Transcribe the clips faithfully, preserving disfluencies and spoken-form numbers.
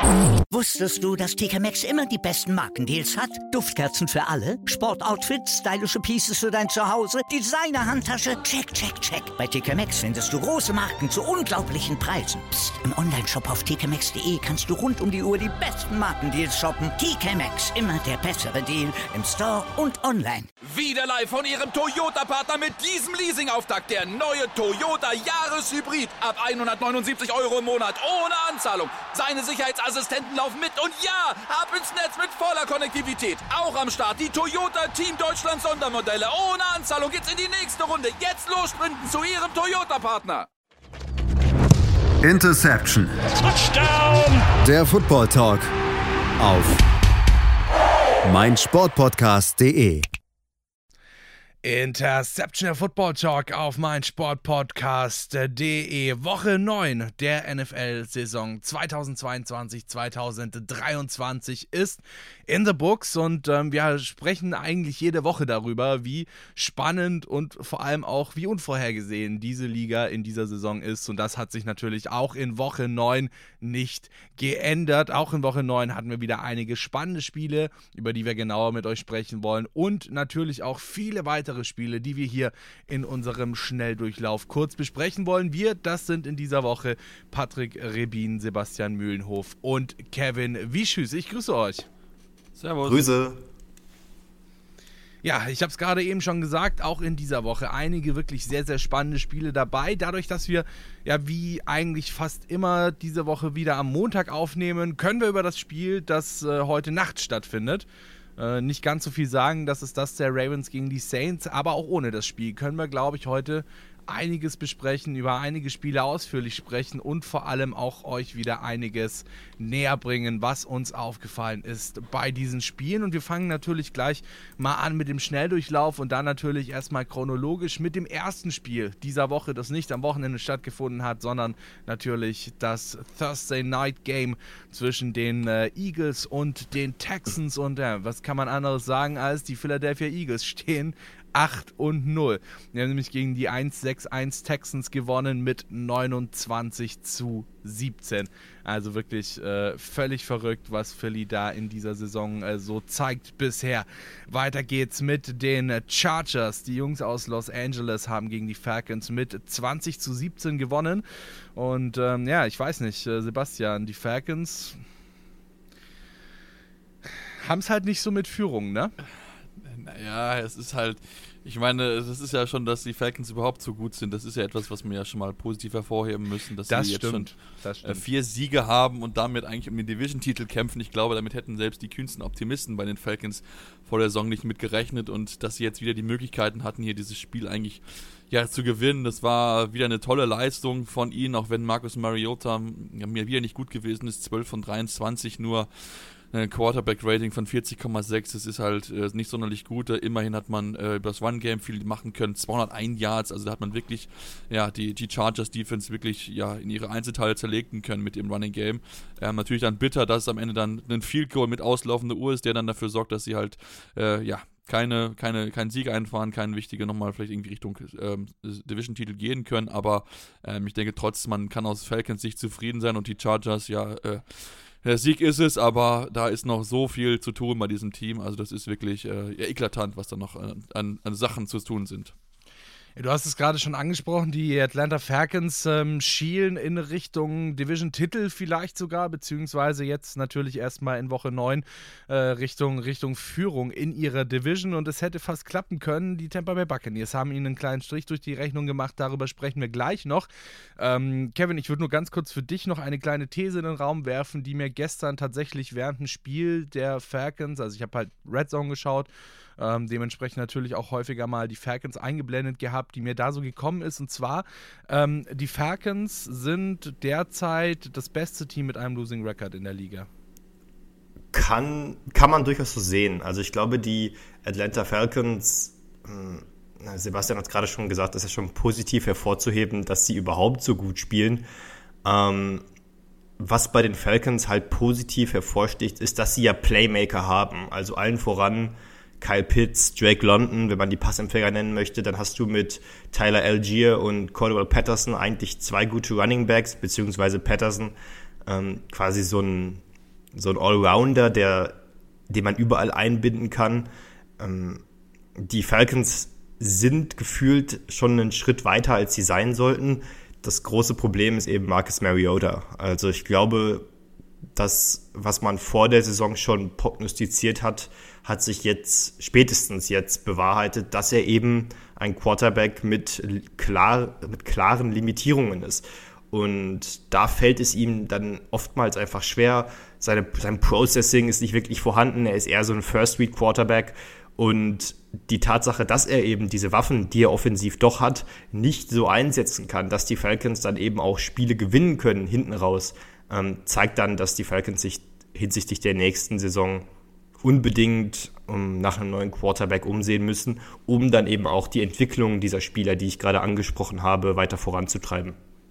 Wusstest du, dass T K Maxx immer die besten Markendeals hat? Duftkerzen für alle, Sportoutfits, stylische Pieces für dein Zuhause, Designer-Handtasche, check, check, check. Bei T K Maxx findest du große Marken zu unglaublichen Preisen. Psst. Im Onlineshop auf t k maxx punkt d e kannst du rund um die Uhr die besten Markendeals shoppen. T K Maxx, immer der bessere Deal im Store und online. Wieder live von Ihrem Toyota-Partner mit diesem Leasing-Auftakt. Der neue Toyota Jahreshybrid. Ab hundertneunundsiebzig Euro im Monat. Ohne Anzahlung. Seine Sicherheitsassistenten laufen mit. Und ja, ab ins Netz mit voller Konnektivität. Auch am Start die Toyota Team Deutschland Sondermodelle. Ohne Anzahlung geht's in die nächste Runde. Jetzt los sprinten zu Ihrem Toyota-Partner. Interception. Touchdown. Der Football Talk auf meinsportpodcast punkt de. Interception, der Football Talk auf meinsportpodcast punkt de. Woche neun der N F L-Saison zweitausendzweiundzwanzig zweitausenddreiundzwanzig ist in the books und ähm, wir sprechen eigentlich jede Woche darüber, wie spannend und vor allem auch wie unvorhergesehen diese Liga in dieser Saison ist, und das hat sich natürlich auch in Woche neun nicht geändert. Auch in Woche neun hatten wir wieder einige spannende Spiele, über die wir genauer mit euch sprechen wollen, und natürlich auch viele weitere Spiele, die wir hier in unserem Schnelldurchlauf kurz besprechen wollen. Wir, das sind in dieser Woche Patrick Rebin, Sebastian Mühlenhof und Kevin Wieschüß. Ich grüße euch. Servus. Grüße. Ja, ich habe es gerade eben schon gesagt, auch in dieser Woche einige wirklich sehr, sehr spannende Spiele dabei. Dadurch, dass wir ja wie eigentlich fast immer diese Woche wieder am Montag aufnehmen, können wir über das Spiel, das äh, heute Nacht stattfindet, Äh, nicht ganz so viel sagen. Das ist das der Ravens gegen die Saints, aber auch ohne das Spiel können wir, glaube ich, heute einiges besprechen, über einige Spiele ausführlich sprechen und vor allem auch euch wieder einiges näher bringen, was uns aufgefallen ist bei diesen Spielen. Und wir fangen natürlich gleich mal an mit dem Schnelldurchlauf und dann natürlich erstmal chronologisch mit dem ersten Spiel dieser Woche, das nicht am Wochenende stattgefunden hat, sondern natürlich das Thursday Night Game zwischen den äh, Eagles und den Texans. Und ja, was kann man anderes sagen, als die Philadelphia Eagles stehen acht und null. Wir haben nämlich gegen die eins sechs eins Texans gewonnen mit neunundzwanzig zu siebzehn. Also wirklich äh, völlig verrückt, was Philly da in dieser Saison äh, so zeigt bisher. Weiter geht's mit den Chargers. Die Jungs aus Los Angeles haben gegen die Falcons mit zwanzig zu siebzehn gewonnen. Und ähm, ja, ich weiß nicht, äh, Sebastian, die Falcons haben es halt nicht so mit Führung, ne? Naja, es ist halt, ich meine, es ist ja schon, dass die Falcons überhaupt so gut sind. Das ist ja etwas, was wir ja schon mal positiv hervorheben müssen, dass das sie stimmt. jetzt schon vier Siege haben und damit eigentlich um den Division-Titel kämpfen. Ich glaube, damit hätten selbst die kühnsten Optimisten bei den Falcons vor der Saison nicht mit gerechnet, und dass sie jetzt wieder die Möglichkeiten hatten, hier dieses Spiel eigentlich ja zu gewinnen. Das war wieder eine tolle Leistung von ihnen, auch wenn Marcus Mariota ja, mir wieder nicht gut gewesen ist. zwölf von dreiundzwanzig nur. Ein Quarterback-Rating von vierzig Komma sechs, das ist halt äh, nicht sonderlich gut. Immerhin hat man äh, über das One-Game viel machen können, zweihunderteins Yards, also da hat man wirklich ja die, die Chargers-Defense wirklich ja in ihre Einzelteile zerlegen können mit dem Running-Game. Ähm, natürlich dann bitter, dass es am Ende dann ein Field-Goal mit auslaufender Uhr ist, der dann dafür sorgt, dass sie halt äh, ja keine, keine, keinen Sieg einfahren, keinen wichtige nochmal vielleicht irgendwie Richtung ähm, Division-Titel gehen können, aber ähm, ich denke trotzdem, man kann aus Falcons Sicht zufrieden sein, und die Chargers ja äh, der Sieg ist es, aber da ist noch so viel zu tun bei diesem Team. Also das ist wirklich äh, eklatant, was da noch an, an Sachen zu tun sind. Du hast es gerade schon angesprochen, die Atlanta Falcons ähm, schielen in Richtung Division-Titel vielleicht sogar, beziehungsweise jetzt natürlich erstmal in Woche neun äh, Richtung, Richtung Führung in ihrer Division, und es hätte fast klappen können. Die Tampa Bay Buccaneers haben ihnen einen kleinen Strich durch die Rechnung gemacht, darüber sprechen wir gleich noch. Ähm, Kevin, ich würde nur ganz kurz für dich noch eine kleine These in den Raum werfen, die mir gestern tatsächlich während dem Spiel der Falcons, also ich habe halt Red Zone geschaut, Ähm, dementsprechend natürlich auch häufiger mal die Falcons eingeblendet gehabt, die mir da so gekommen ist. Und zwar, ähm, die Falcons sind derzeit das beste Team mit einem Losing Record in der Liga. Kann, kann man durchaus so sehen. Also ich glaube, die Atlanta Falcons, äh, Sebastian hat es gerade schon gesagt, das ist ja schon positiv hervorzuheben, dass sie überhaupt so gut spielen. Ähm, was bei den Falcons halt positiv hervorsticht, ist, dass sie ja Playmaker haben. Also allen voran Kyle Pitts, Drake London, wenn man die Passempfänger nennen möchte, dann hast du mit Tyler Algier und Cordell Patterson eigentlich zwei gute Running Backs, beziehungsweise Patterson ähm, quasi so ein so ein Allrounder, der, den man überall einbinden kann. Ähm, die Falcons sind gefühlt schon einen Schritt weiter, als sie sein sollten. Das große Problem ist eben Marcus Mariota. Also ich glaube, das, was man vor der Saison schon prognostiziert hat, hat sich jetzt, spätestens jetzt bewahrheitet, dass er eben ein Quarterback mit, klar, mit klaren Limitierungen ist. Und da fällt es ihm dann oftmals einfach schwer. Seine, sein Processing ist nicht wirklich vorhanden. Er ist eher so ein First-Read-Quarterback. Und die Tatsache, dass er eben diese Waffen, die er offensiv doch hat, nicht so einsetzen kann, dass die Falcons dann eben auch Spiele gewinnen können hinten raus, ähm, zeigt dann, dass die Falcons sich hinsichtlich der nächsten Saison unbedingt um, nach einem neuen Quarterback umsehen müssen, um dann eben auch die Entwicklung dieser Spieler, die ich gerade angesprochen habe, weiter voranzutreiben.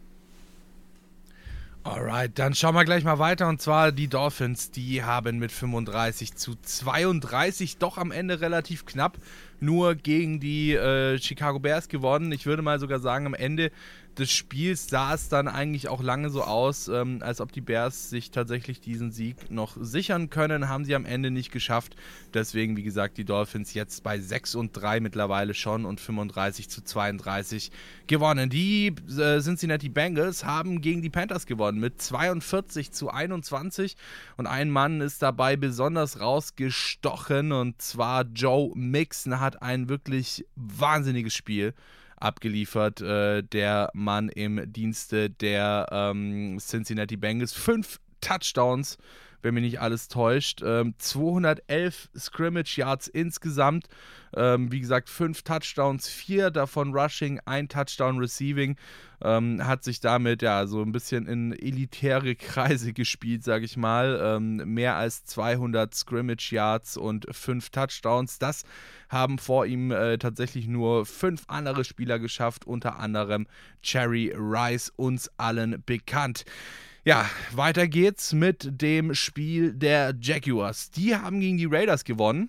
Alright, dann schauen wir gleich mal weiter, und zwar die Dolphins, die haben mit fünfunddreißig zu zweiunddreißig doch am Ende relativ knapp nur gegen die äh, Chicago Bears gewonnen. Ich würde mal sogar sagen, am Ende des Spiels sah es dann eigentlich auch lange so aus, ähm, als ob die Bears sich tatsächlich diesen Sieg noch sichern können. Haben sie am Ende nicht geschafft. Deswegen, wie gesagt, die Dolphins jetzt bei sechs und drei mittlerweile schon und fünfunddreißig zu zweiunddreißig gewonnen. Die äh, Cincinnati Bengals haben gegen die Panthers gewonnen mit zweiundvierzig zu einundzwanzig, und ein Mann ist dabei besonders rausgestochen, und zwar Joe Mixon hat ein wirklich wahnsinniges Spiel abgeliefert, äh, der Mann im Dienste der ähm, Cincinnati Bengals. Fünf Touchdowns, wenn mich nicht alles täuscht. Ähm, zweihundertelf Scrimmage Yards insgesamt. Ähm, wie gesagt, fünf Touchdowns, vier davon Rushing, ein Touchdown Receiving. Ähm, hat sich damit ja so ein bisschen in elitäre Kreise gespielt, sage ich mal. Ähm, mehr als zweihundert Scrimmage Yards und fünf Touchdowns. Das haben vor ihm äh, tatsächlich nur fünf andere Spieler geschafft, unter anderem Jerry Rice, uns allen bekannt. Ja, weiter geht's mit dem Spiel der Jaguars. Die haben gegen die Raiders gewonnen.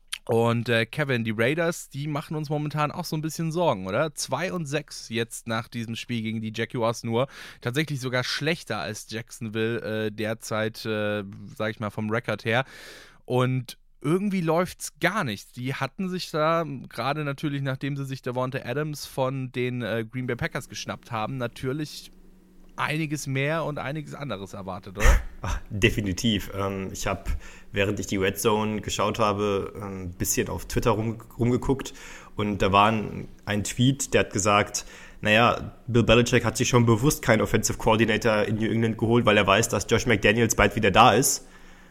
Und äh, Kevin, die Raiders, die machen uns momentan auch so ein bisschen Sorgen, oder? zwei und sechs jetzt nach diesem Spiel gegen die Jaguars nur. Tatsächlich sogar schlechter als Jacksonville äh, derzeit, äh, sag ich mal, vom Rekord her. Und irgendwie läuft's gar nicht. Die hatten sich da, gerade natürlich nachdem sie sich Davante Adams von den äh, Green Bay Packers geschnappt haben, natürlich einiges mehr und einiges anderes erwartet, oder? Ach, definitiv. Ähm, ich habe, während ich die Red Zone geschaut habe, ein bisschen auf Twitter rum, rumgeguckt, und da war ein, ein Tweet, der hat gesagt, naja, Bill Belichick hat sich schon bewusst keinen Offensive Coordinator in New England geholt, weil er weiß, dass Josh McDaniels bald wieder da ist.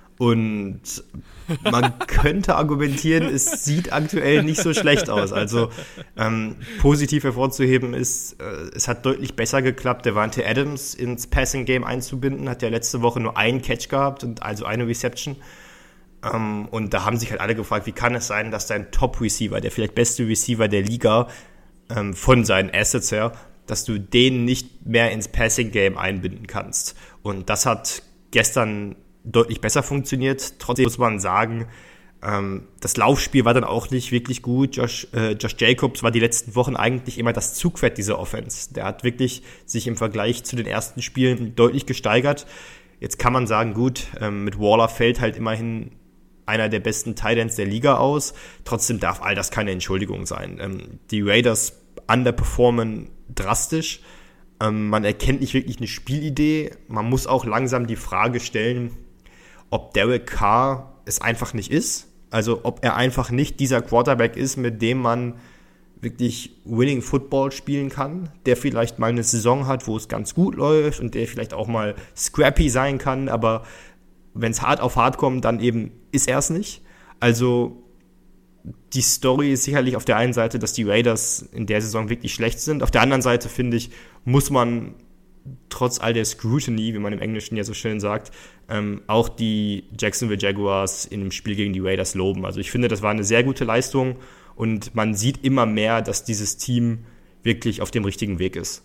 Und man könnte argumentieren, es sieht aktuell nicht so schlecht aus. Also ähm, positiv hervorzuheben ist, äh, es hat deutlich besser geklappt, Davante Adams ins Passing-Game einzubinden. Hat ja letzte Woche nur einen Catch gehabt, und also eine Reception. Ähm, und da haben sich halt alle gefragt, wie kann es sein, dass dein Top-Receiver, der vielleicht beste Receiver der Liga, ähm, von seinen Assets her, dass du den nicht mehr ins Passing-Game einbinden kannst. Und das hat gestern deutlich besser funktioniert. Trotzdem muss man sagen, ähm, das Laufspiel war dann auch nicht wirklich gut. Josh, äh, Josh Jacobs war die letzten Wochen eigentlich immer das Zugpferd dieser Offense. Der hat wirklich sich im Vergleich zu den ersten Spielen deutlich gesteigert. Jetzt kann man sagen, gut, ähm, mit Waller fällt halt immerhin einer der besten Tight Ends der Liga aus. Trotzdem darf all das keine Entschuldigung sein. Ähm, die Raiders underperformen drastisch. Ähm, man erkennt nicht wirklich eine Spielidee. Man muss auch langsam die Frage stellen, ob Derek Carr es einfach nicht ist. Also ob er einfach nicht dieser Quarterback ist, mit dem man wirklich Winning Football spielen kann, der vielleicht mal eine Saison hat, wo es ganz gut läuft und der vielleicht auch mal scrappy sein kann, aber wenn es hart auf hart kommt, dann eben ist er es nicht. Also die Story ist sicherlich auf der einen Seite, dass die Raiders in der Saison wirklich schlecht sind. Auf der anderen Seite, finde ich, muss man trotz all der Scrutiny, wie man im Englischen ja so schön sagt, ähm, auch die Jacksonville Jaguars in dem Spiel gegen die Raiders loben. Also ich finde, das war eine sehr gute Leistung, und man sieht immer mehr, dass dieses Team wirklich auf dem richtigen Weg ist.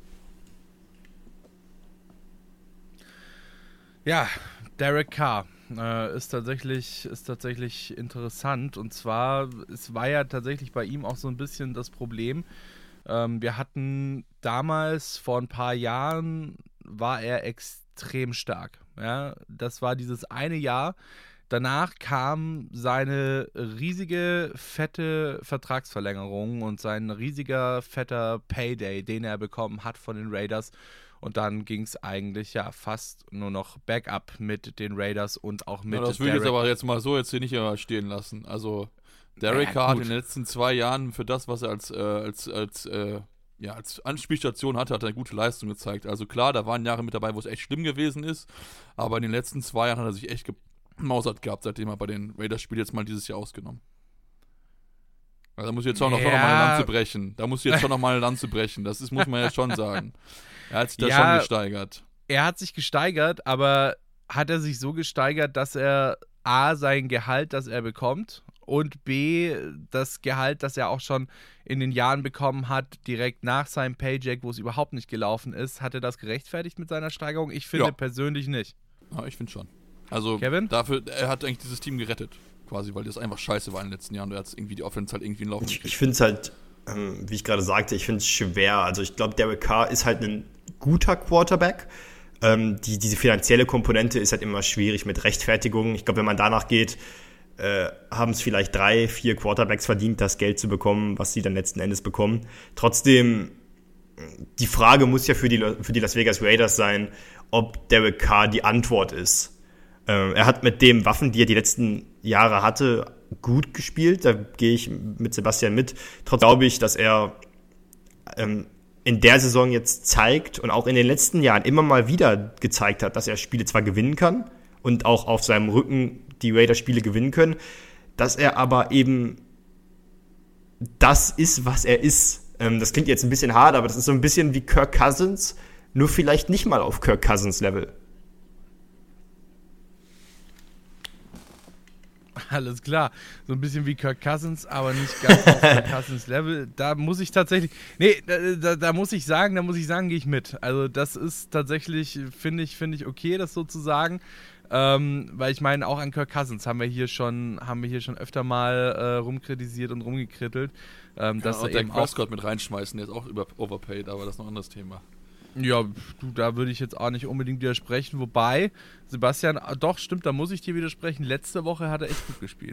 Ja, Derek Carr äh, ist tatsächlich, ist tatsächlich interessant, und zwar, es war ja tatsächlich bei ihm auch so ein bisschen das Problem. Ähm, wir hatten damals, vor ein paar Jahren, war er extrem stark. Ja, das war dieses eine Jahr. Danach kam seine riesige, fette Vertragsverlängerung und sein riesiger, fetter Payday, den er bekommen hat von den Raiders. Und dann ging es eigentlich ja fast nur noch Backup mit den Raiders und auch mit ja, das will ich jetzt aber jetzt mal so jetzt hier nicht immer stehen lassen. Also Derek Carr hat in den letzten zwei Jahren für das, was er als, äh, als, als, äh, ja, als Anspielstation hatte, hat er eine gute Leistung gezeigt. Also klar, da waren Jahre mit dabei, wo es echt schlimm gewesen ist, aber in den letzten zwei Jahren hat er sich echt gemausert gehabt, seitdem er bei den Raiders-Spielen jetzt mal dieses Jahr ausgenommen. Also da muss ich jetzt schon noch, ja. noch mal eine Lanze brechen. Da muss ich jetzt schon noch mal eine Lanze brechen. Das ist, muss man jetzt schon sagen. Er hat sich da ja, schon gesteigert. Er hat sich gesteigert, aber hat er sich so gesteigert, dass er A, sein Gehalt, das er bekommt, und B, das Gehalt, das er auch schon in den Jahren bekommen hat, direkt nach seinem Paycheck, wo es überhaupt nicht gelaufen ist, hat er das gerechtfertigt mit seiner Steigerung? Ich finde ja. persönlich nicht. Ja, ich finde schon. Also Kevin? Dafür, er hat eigentlich dieses Team gerettet, quasi, weil das einfach scheiße war in den letzten Jahren und er hat irgendwie die Offense halt irgendwie in Laufen gekriegt. Ich, ich finde es halt, ähm, wie ich gerade sagte, ich finde es schwer. Also ich glaube, Derek Carr ist halt ein guter Quarterback. Ähm, die, diese finanzielle Komponente ist halt immer schwierig mit Rechtfertigung. Ich glaube, wenn man danach geht, äh, haben es vielleicht drei, vier Quarterbacks verdient, das Geld zu bekommen, was sie dann letzten Endes bekommen. Trotzdem, die Frage muss ja für die, für die Las Vegas Raiders sein, ob Derek Carr die Antwort ist. Ähm, er hat mit den Waffen, die er die letzten Jahre hatte, gut gespielt. Da gehe ich mit Sebastian mit. Trotzdem glaube ich, dass er ähm, in der Saison jetzt zeigt und auch in den letzten Jahren immer mal wieder gezeigt hat, dass er Spiele zwar gewinnen kann und auch auf seinem Rücken die Raiders Spiele gewinnen können, dass er aber eben das ist, was er ist. Ähm, das klingt jetzt ein bisschen hart, aber das ist so ein bisschen wie Kirk Cousins, nur vielleicht nicht mal auf Kirk Cousins Level. Alles klar. So ein bisschen wie Kirk Cousins, aber nicht ganz auf Kirk Cousins Level. Da muss ich tatsächlich, nee, da, da, da muss ich sagen, da muss ich sagen, gehe ich mit. Also das ist tatsächlich, finde ich, finde ich okay, das so zu sagen. Ähm, weil ich meine, auch an Kirk Cousins haben wir hier schon, haben wir hier schon öfter mal äh, rumkritisiert und rumgekrittelt. Ähm, dass ja, und er Dak Prescott mit reinschmeißen, der ist auch über overpaid, aber das ist noch ein anderes Thema. Ja, du, da würde ich jetzt auch nicht unbedingt widersprechen, wobei, Sebastian, doch, stimmt, da muss ich dir widersprechen, letzte Woche hat er echt gut gespielt.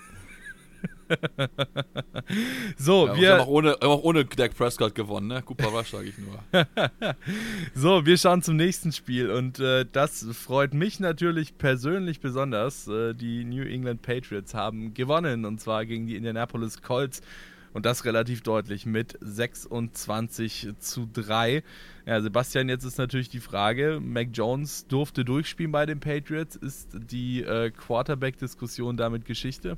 So, ja, wir haben auch ohne, haben auch ohne Dak Prescott gewonnen, ne? Cooper Rush, sage ich nur. So, wir schauen zum nächsten Spiel und äh, das freut mich natürlich persönlich besonders. Äh, die New England Patriots haben gewonnen und zwar gegen die Indianapolis Colts. Und das relativ deutlich mit sechsundzwanzig zu drei. Ja, Sebastian, jetzt ist natürlich die Frage, Mac Jones durfte durchspielen bei den Patriots. Ist die äh, Quarterback-Diskussion damit Geschichte?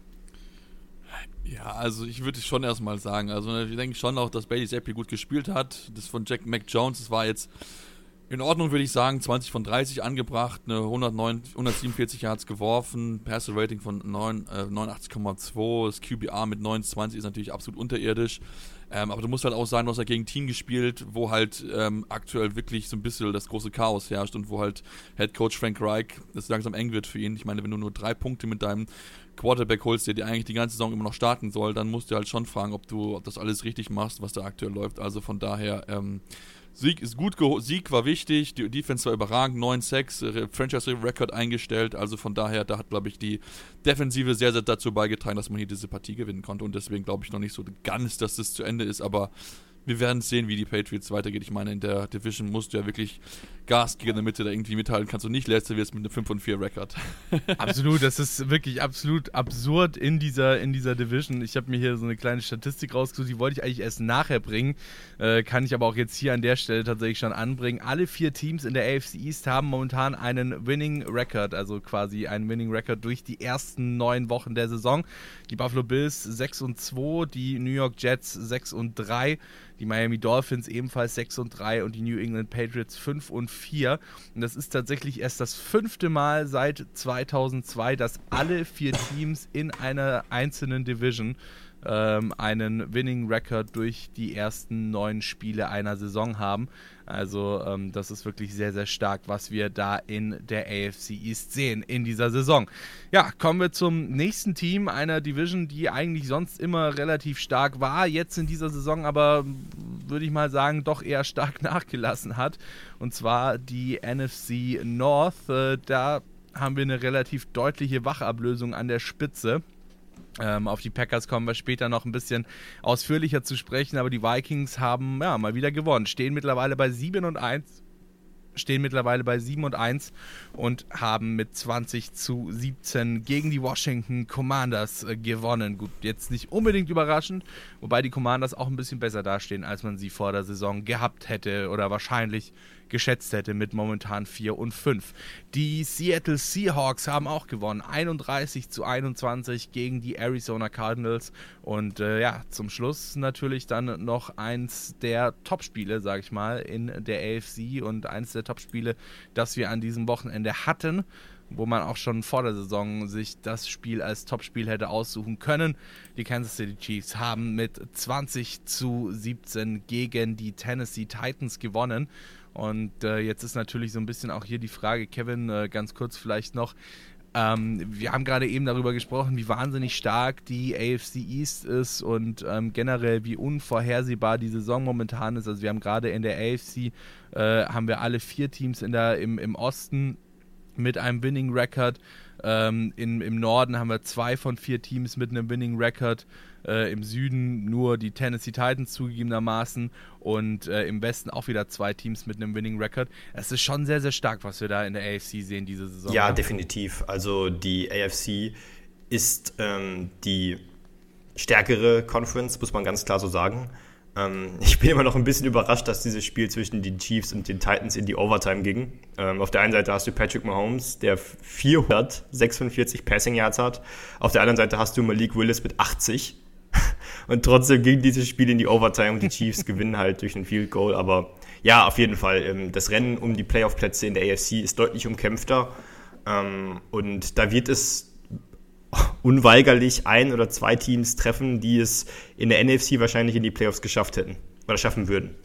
Ja, also ich würde schon erstmal sagen, also ich denke schon auch, dass Bailey Zappi gut gespielt hat. Das von Jack Mac Jones, das war jetzt in Ordnung, würde ich sagen, zwanzig von dreißig angebracht, eine hundertneun, hundertsiebenundvierzig Yards geworfen, Passer-Rating von neun, äh, neunundachtzig Komma zwei, das Q B R mit neunundzwanzig ist natürlich absolut unterirdisch, ähm, aber du musst halt auch sagen, du hast ja gegen ein Team gespielt, wo halt ähm, aktuell wirklich so ein bisschen das große Chaos herrscht und wo halt Headcoach Frank Reich es langsam eng wird für ihn. Ich meine, wenn du nur drei Punkte mit deinem Quarterback holst, der dir eigentlich die ganze Saison immer noch starten soll, dann musst du halt schon fragen, ob du ob das alles richtig machst, was da aktuell läuft. Also von daher, ähm, Sieg ist gut, Sieg war wichtig, die Defense war überragend, neun sechs, Franchise-Record eingestellt, also von daher, da hat, glaube ich, die Defensive sehr, sehr dazu beigetragen, dass man hier diese Partie gewinnen konnte und deswegen glaube ich noch nicht so ganz, dass das zu Ende ist, aber wir werden sehen, wie die Patriots weitergeht. Ich meine, in der Division musst du ja wirklich Gas geben, damit du da irgendwie mithalten kannst und nicht letzter wirst mit einem fünf und vier Record. Absolut, das ist wirklich absolut absurd in dieser, in dieser Division. Ich habe mir hier so eine kleine Statistik rausgesucht, die wollte ich eigentlich erst nachher bringen, äh, kann ich aber auch jetzt hier an der Stelle tatsächlich schon anbringen. Alle vier Teams in der A F C East haben momentan einen Winning Record, also quasi einen Winning Record durch die ersten neun Wochen der Saison. Die Buffalo Bills sechs und zwei, die New York Jets sechs und drei, die Miami Dolphins ebenfalls sechs und drei und die New England Patriots fünf und vier. Und das ist tatsächlich erst das fünfte Mal seit zweitausendzwei, dass alle vier Teams in einer einzelnen Division ähm, einen Winning Record durch die ersten neun Spiele einer Saison haben. Also ähm, das ist wirklich sehr, sehr stark, was wir da in der A F C East sehen in dieser Saison. Ja, kommen wir zum nächsten Team einer Division, die eigentlich sonst immer relativ stark war, jetzt in dieser Saison aber, würde ich mal sagen, doch eher stark nachgelassen hat. Und zwar die N F C North. Äh, da haben wir eine relativ deutliche Wachablösung an der Spitze. Ähm, auf die Packers kommen wir später noch ein bisschen ausführlicher zu sprechen, aber die Vikings haben ja mal wieder gewonnen, stehen mittlerweile bei sieben und eins, stehen mittlerweile bei sieben und eins und haben mit zwanzig zu siebzehn gegen die Washington Commanders äh, gewonnen. Gut, jetzt nicht unbedingt überraschend, wobei die Commanders auch ein bisschen besser dastehen, als man sie vor der Saison gehabt hätte oder wahrscheinlich geschätzt hätte mit momentan vier und fünf. Die Seattle Seahawks haben auch gewonnen, einunddreißig zu einundzwanzig gegen die Arizona Cardinals und äh, ja, zum Schluss natürlich dann noch eins der Topspiele, sag ich mal, in der A F C und eins der Topspiele, das wir an diesem Wochenende hatten, wo man auch schon vor der Saison sich das Spiel als Topspiel hätte aussuchen können. Die Kansas City Chiefs haben mit zwanzig zu siebzehn gegen die Tennessee Titans gewonnen. Und äh, jetzt ist natürlich so ein bisschen auch hier die Frage, Kevin, äh, ganz kurz vielleicht noch, ähm, wir haben gerade eben darüber gesprochen, wie wahnsinnig stark die A F C East ist und ähm, generell wie unvorhersehbar die Saison momentan ist. Also wir haben gerade in der A F C, äh, haben wir alle vier Teams in der, im, im Osten mit einem Winning Record. Ähm, in, Im Norden haben wir zwei von vier Teams mit einem Winning Record. Äh, Im Süden nur die Tennessee Titans zugegebenermaßen und äh, im Westen auch wieder zwei Teams mit einem Winning Record. Es ist schon sehr, sehr stark, was wir da in der A F C sehen diese Saison. Ja, definitiv. Also die A F C ist ähm, die stärkere Conference, muss man ganz klar so sagen. Ähm, ich bin immer noch ein bisschen überrascht, dass dieses Spiel zwischen den Chiefs und den Titans in die Overtime ging. Ähm, auf der einen Seite hast du Patrick Mahomes, der vierhundertsechsundvierzig Passing Yards hat. Auf der anderen Seite hast du Malik Willis mit achtzig. Und trotzdem ging dieses Spiel in die Overtime und die Chiefs gewinnen halt durch ein Field Goal. Aber ja, auf jeden Fall, ähm, das Rennen um die Playoff-Plätze in der A F C ist deutlich umkämpfter. Ähm, und da wird es unweigerlich ein oder zwei Teams treffen, die es in der N F C wahrscheinlich in die Playoffs geschafft hätten oder schaffen würden.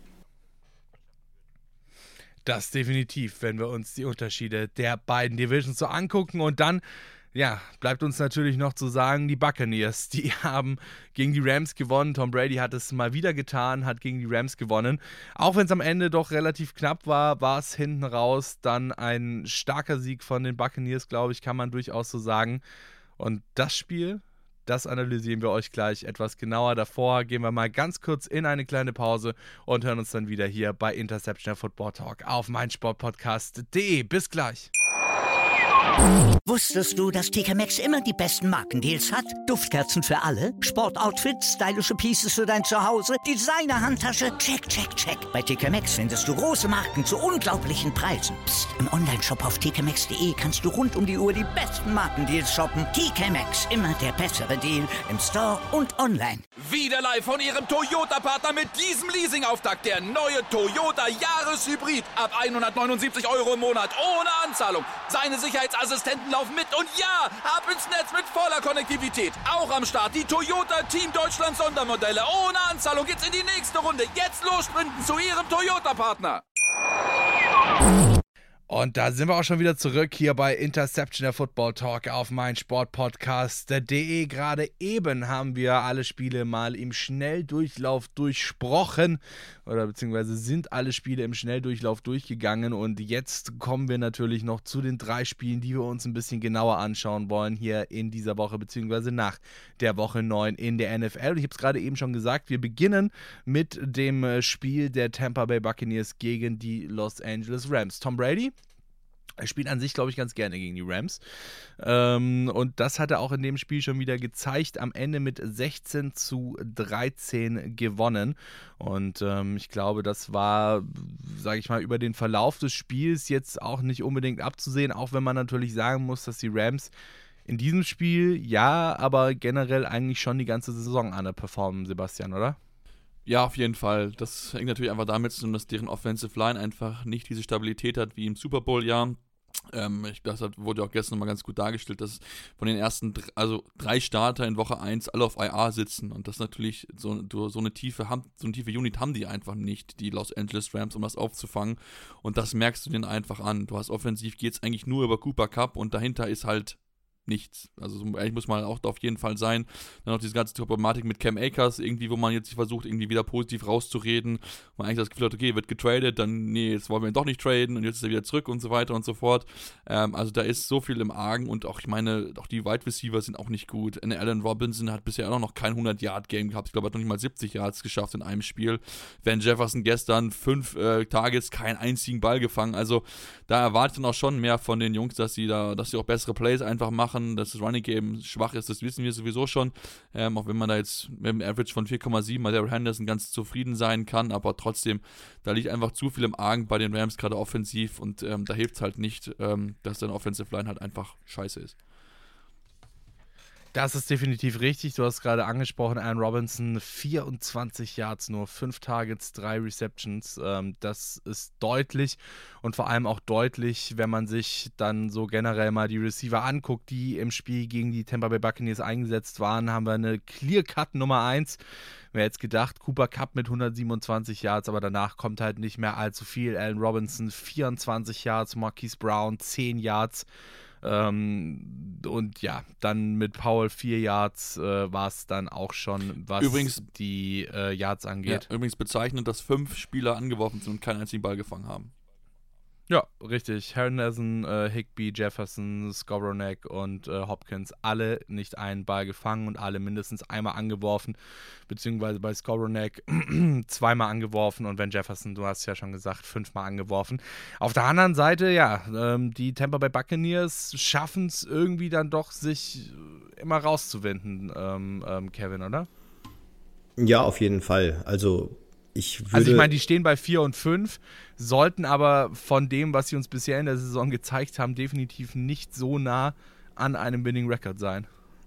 Das definitiv, wenn wir uns die Unterschiede der beiden Divisions so angucken. Und dann, ja, bleibt uns natürlich noch zu sagen, die Buccaneers, die haben gegen die Rams gewonnen. Tom Brady hat es mal wieder getan, hat gegen die Rams gewonnen. Auch wenn es am Ende doch relativ knapp war, war es hinten raus dann ein starker Sieg von den Buccaneers, glaube ich, kann man durchaus so sagen. Und das Spiel, das analysieren wir euch gleich etwas genauer. Davor gehen wir mal ganz kurz in eine kleine Pause und hören uns dann wieder hier bei Interception Football Talk auf meinsportpodcast punkt de. Bis gleich. Wusstest du, dass T K Maxx immer die besten Markendeals hat? Duftkerzen für alle, Sportoutfits, stylische Pieces für dein Zuhause, Designer-Handtasche, check, check, check. Bei T K Maxx findest du große Marken zu unglaublichen Preisen. Psst. Im Onlineshop auf t k maxx punkt de kannst du rund um die Uhr die besten Markendeals shoppen. T K Maxx, immer der bessere Deal im Store und online. Wieder live von ihrem Toyota-Partner mit diesem Leasing-Auftakt. Der neue Toyota Jahreshybrid. Ab hundertneunundsiebzig Euro im Monat ohne Anzahlung. Seine Sicherheitsassistenten laufen mit und ja, ab ins Netz mit voller Konnektivität. Auch am Start die Toyota Team Deutschland Sondermodelle. Ohne Anzahlung geht's in die nächste Runde. Jetzt los sprinten zu ihrem Toyota-Partner. Und da sind wir auch schon wieder zurück hier bei Interception, der Football Talk auf meinsportpodcast punkt de. Gerade eben haben wir alle Spiele mal im Schnelldurchlauf durchsprochen oder beziehungsweise sind alle Spiele im Schnelldurchlauf durchgegangen und jetzt kommen wir natürlich noch zu den drei Spielen, die wir uns ein bisschen genauer anschauen wollen hier in dieser Woche beziehungsweise nach der Woche neun in der N F L. Und ich habe es gerade eben schon gesagt, wir beginnen mit dem Spiel der Tampa Bay Buccaneers gegen die Los Angeles Rams. Tom Brady, er spielt an sich, glaube ich, ganz gerne gegen die Rams. Ähm, und das hat er auch in dem Spiel schon wieder gezeigt. Am Ende mit sechzehn zu dreizehn gewonnen. Und ähm, ich glaube, das war, sage ich mal, über den Verlauf des Spiels jetzt auch nicht unbedingt abzusehen. Auch wenn man natürlich sagen muss, dass die Rams in diesem Spiel, ja, aber generell eigentlich schon die ganze Saison underperformen, Sebastian, oder? Ja, auf jeden Fall. Das hängt natürlich einfach damit zusammen, dass deren Offensive Line einfach nicht diese Stabilität hat wie im Super Bowl-Jahr. Ähm, ich, das hat, wurde auch gestern mal ganz gut dargestellt, dass von den ersten, dr- also drei Starter in Woche eins alle auf I R sitzen und das natürlich, so, so, eine tiefe, haben, so eine tiefe Unit haben die einfach nicht, die Los Angeles Rams, um das aufzufangen und das merkst du denen einfach an. Du hast offensiv, geht es eigentlich nur über Cooper Kupp und dahinter ist halt nichts. Also so ehrlich muss man auch auf jeden Fall sein. Dann noch diese ganze Problematik mit Cam Akers, irgendwie, wo man jetzt versucht, irgendwie wieder positiv rauszureden, wo man eigentlich das Gefühl hat, okay, wird getradet, dann, nee, jetzt wollen wir ihn doch nicht traden und jetzt ist er wieder zurück und so weiter und so fort. Ähm, also da ist so viel im Argen und auch, ich meine, auch die Wide Receiver sind auch nicht gut. Allen Robinson hat bisher auch noch kein hundert-Yard-Game gehabt. Ich glaube, er hat noch nicht mal siebzig Yards geschafft in einem Spiel. Van Jefferson gestern fünf äh, Targets, keinen einzigen Ball gefangen. Also da erwartet man auch schon mehr von den Jungs, dass sie da, dass sie auch bessere Plays einfach machen, dass das Running Game schwach ist, das wissen wir sowieso schon, ähm, auch wenn man da jetzt mit dem Average von vier Komma sieben bei Darrell Henderson ganz zufrieden sein kann, aber trotzdem, da liegt einfach zu viel im Argen bei den Rams, gerade offensiv und ähm, da hilft es halt nicht, ähm, dass deine Offensive Line halt einfach scheiße ist. Das ist definitiv richtig. Du hast gerade angesprochen, Allen Robinson, vierundzwanzig Yards, nur fünf Targets, drei Receptions. Ähm, das ist deutlich und vor allem auch deutlich, wenn man sich dann so generell mal die Receiver anguckt, die im Spiel gegen die Tampa Bay Buccaneers eingesetzt waren, haben wir eine Clear-Cut Nummer eins. Wer jetzt gedacht, Cooper Kupp mit hundertsiebenundzwanzig Yards, aber danach kommt halt nicht mehr allzu viel. Allen Robinson, vierundzwanzig Yards, Marquise Brown, zehn Yards. Ähm, und ja, dann mit Powell vier Yards äh, war es dann auch schon, was übrigens, die äh, Yards angeht. Ja, übrigens bezeichnend, dass fünf Spieler angeworfen sind und keinen einzigen Ball gefangen haben. Ja, richtig. Henderson, äh, Higbee, Jefferson, Skowronek und äh, Hopkins, alle nicht einen Ball gefangen und alle mindestens einmal angeworfen, beziehungsweise bei Skowronek zweimal angeworfen und wenn Jefferson, du hast ja schon gesagt, fünfmal angeworfen. Auf der anderen Seite, ja, ähm, die Tampa Bay Buccaneers schaffen es irgendwie dann doch, sich immer rauszuwinden, ähm, ähm, Kevin, oder? Ja, auf jeden Fall. Also Ich würde also ich meine, die stehen bei vier und fünf, sollten aber von dem, was sie uns bisher in der Saison gezeigt haben, definitiv nicht so nah an einem Winning Record sein.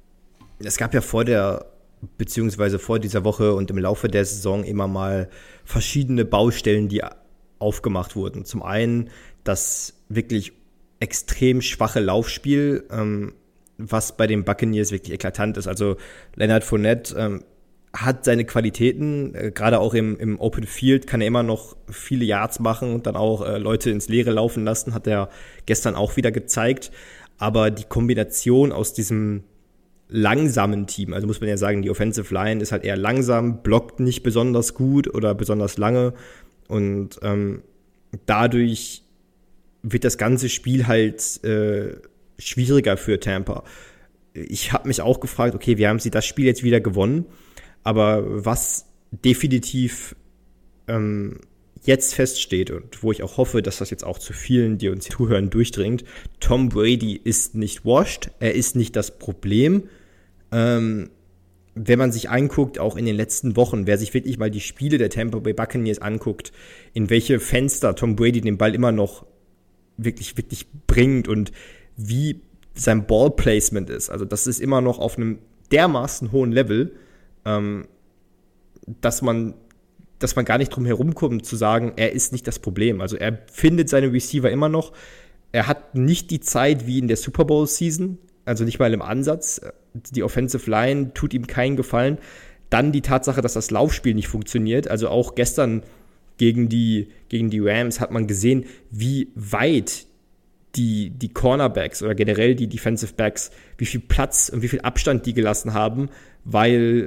Es gab ja vor der, beziehungsweise vor dieser Woche und im Laufe der Saison immer mal verschiedene Baustellen, die aufgemacht wurden. Zum einen das wirklich extrem schwache Laufspiel, ähm, was bei den Buccaneers wirklich eklatant ist. Also Leonard Fournette ähm, hat seine Qualitäten, äh, gerade auch im, im Open Field kann er immer noch viele Yards machen und dann auch äh, Leute ins Leere laufen lassen, hat er gestern auch wieder gezeigt. Aber die Kombination aus diesem langsamen Team, also muss man ja sagen, die Offensive Line ist halt eher langsam, blockt nicht besonders gut oder besonders lange und ähm, dadurch wird das ganze Spiel halt äh, schwieriger für Tampa. Ich habe mich auch gefragt, okay, wie haben sie das Spiel jetzt wieder gewonnen? Aber was definitiv ähm, jetzt feststeht und wo ich auch hoffe, dass das jetzt auch zu vielen, die uns zuhören, durchdringt, Tom Brady ist nicht washed, er ist nicht das Problem. Ähm, wenn man sich anguckt, auch in den letzten Wochen, wer sich wirklich mal die Spiele der Tampa Bay Buccaneers anguckt, in welche Fenster Tom Brady den Ball immer noch wirklich, wirklich bringt und wie sein Ballplacement ist. Also das ist immer noch auf einem dermaßen hohen Level, Ähm, dass man, dass man gar nicht drum herumkommt zu sagen, er ist nicht das Problem. Also er findet seine Receiver immer noch. Er hat nicht die Zeit wie in der Super Bowl Season, also nicht mal im Ansatz. Die Offensive Line tut ihm keinen Gefallen. Dann die Tatsache, dass das Laufspiel nicht funktioniert. Also auch gestern gegen die, gegen die Rams hat man gesehen, wie weit die, die Cornerbacks oder generell die Defensive Backs, wie viel Platz und wie viel Abstand die gelassen haben, weil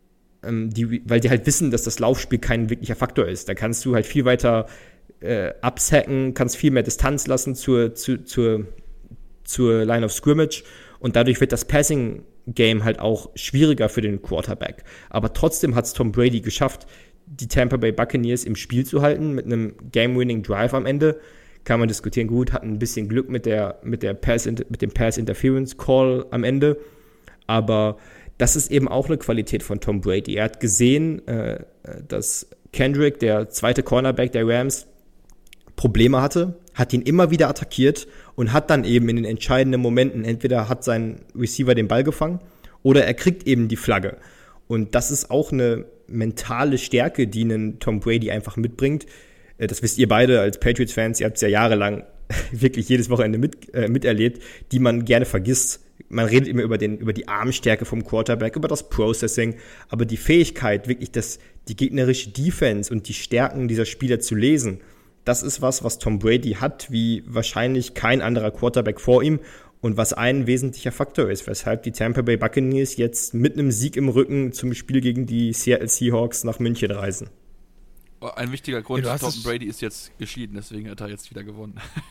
Die, weil die halt wissen, dass das Laufspiel kein wirklicher Faktor ist. Da kannst du halt viel weiter äh, absacken, kannst viel mehr Distanz lassen zur, zu, zur, zur Line of Scrimmage und dadurch wird das Passing-Game halt auch schwieriger für den Quarterback. Aber trotzdem hat es Tom Brady geschafft, die Tampa Bay Buccaneers im Spiel zu halten mit einem Game-Winning-Drive am Ende. Kann man diskutieren, gut, hatten ein bisschen Glück mit, der, mit, der Pass, mit dem Pass-Interference-Call am Ende, aber das ist eben auch eine Qualität von Tom Brady. Er hat gesehen, äh, dass Kendrick, der zweite Cornerback der Rams, Probleme hatte, hat ihn immer wieder attackiert und hat dann eben in den entscheidenden Momenten, entweder hat sein Receiver den Ball gefangen oder er kriegt eben die Flagge. Und das ist auch eine mentale Stärke, die einen Tom Brady einfach mitbringt. Das wisst ihr beide als Patriots-Fans, ihr habt es ja jahrelang wirklich jedes Wochenende mit, äh, miterlebt, die man gerne vergisst. Man redet immer über, den, über die Armstärke vom Quarterback, über das Processing, aber die Fähigkeit, wirklich das, die gegnerische Defense und die Stärken dieser Spieler zu lesen, das ist was, was Tom Brady hat, wie wahrscheinlich kein anderer Quarterback vor ihm und was ein wesentlicher Faktor ist, weshalb die Tampa Bay Buccaneers jetzt mit einem Sieg im Rücken zum Spiel gegen die Seattle Seahawks nach München reisen. Ein wichtiger Grund, Ja, Tom Brady ist jetzt geschieden, deswegen hat er jetzt wieder gewonnen.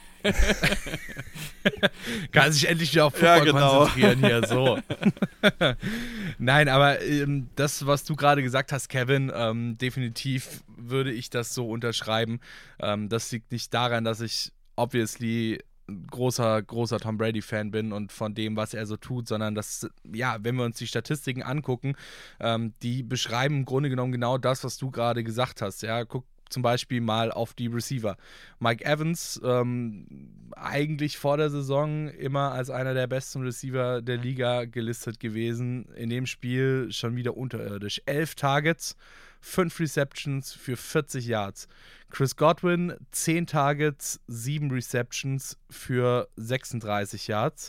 Kann sich endlich wieder auf Football ja, genau. konzentrieren hier, so. Nein, aber ähm, das, was du gerade gesagt hast, Kevin, ähm, definitiv würde ich das so unterschreiben. Ähm, das liegt nicht daran, dass ich obviously großer, großer Tom Brady-Fan bin und von dem, was er so tut, sondern dass, ja, wenn wir uns die Statistiken angucken, ähm, die beschreiben im Grunde genommen genau das, was du gerade gesagt hast. Ja, guck zum Beispiel mal auf die Receiver. Mike Evans, ähm, eigentlich vor der Saison immer als einer der besten Receiver der Liga gelistet gewesen. In dem Spiel schon wieder unterirdisch. Elf Targets, fünf Receptions für vierzig Yards. Chris Godwin, zehn Targets, sieben Receptions für sechsunddreißig Yards.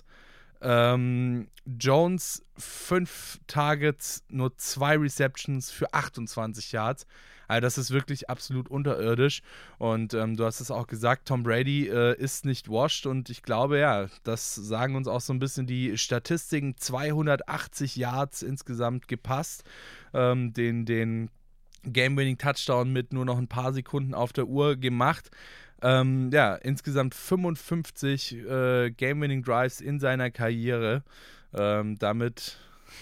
Ähm, Jones, fünf Targets, nur zwei Receptions für achtundzwanzig Yards. Also das ist wirklich absolut unterirdisch und ähm, du hast es auch gesagt, Tom Brady äh, ist nicht washed und ich glaube, ja, das sagen uns auch so ein bisschen die Statistiken, zweihundertachtzig Yards insgesamt gepasst, ähm, den, den Game-Winning-Touchdown mit nur noch ein paar Sekunden auf der Uhr gemacht. Ähm, ja, insgesamt fünfundfünfzig äh, Game-Winning-Drives in seiner Karriere. Ähm, damit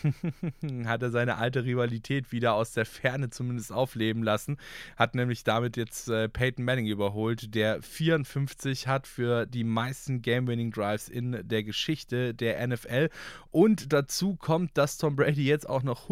hat er seine alte Rivalität wieder aus der Ferne zumindest aufleben lassen. Hat nämlich damit jetzt äh, Peyton Manning überholt, der vierundfünfzig hat für die meisten Game-Winning-Drives in der Geschichte der N F L. Und dazu kommt, dass Tom Brady jetzt auch noch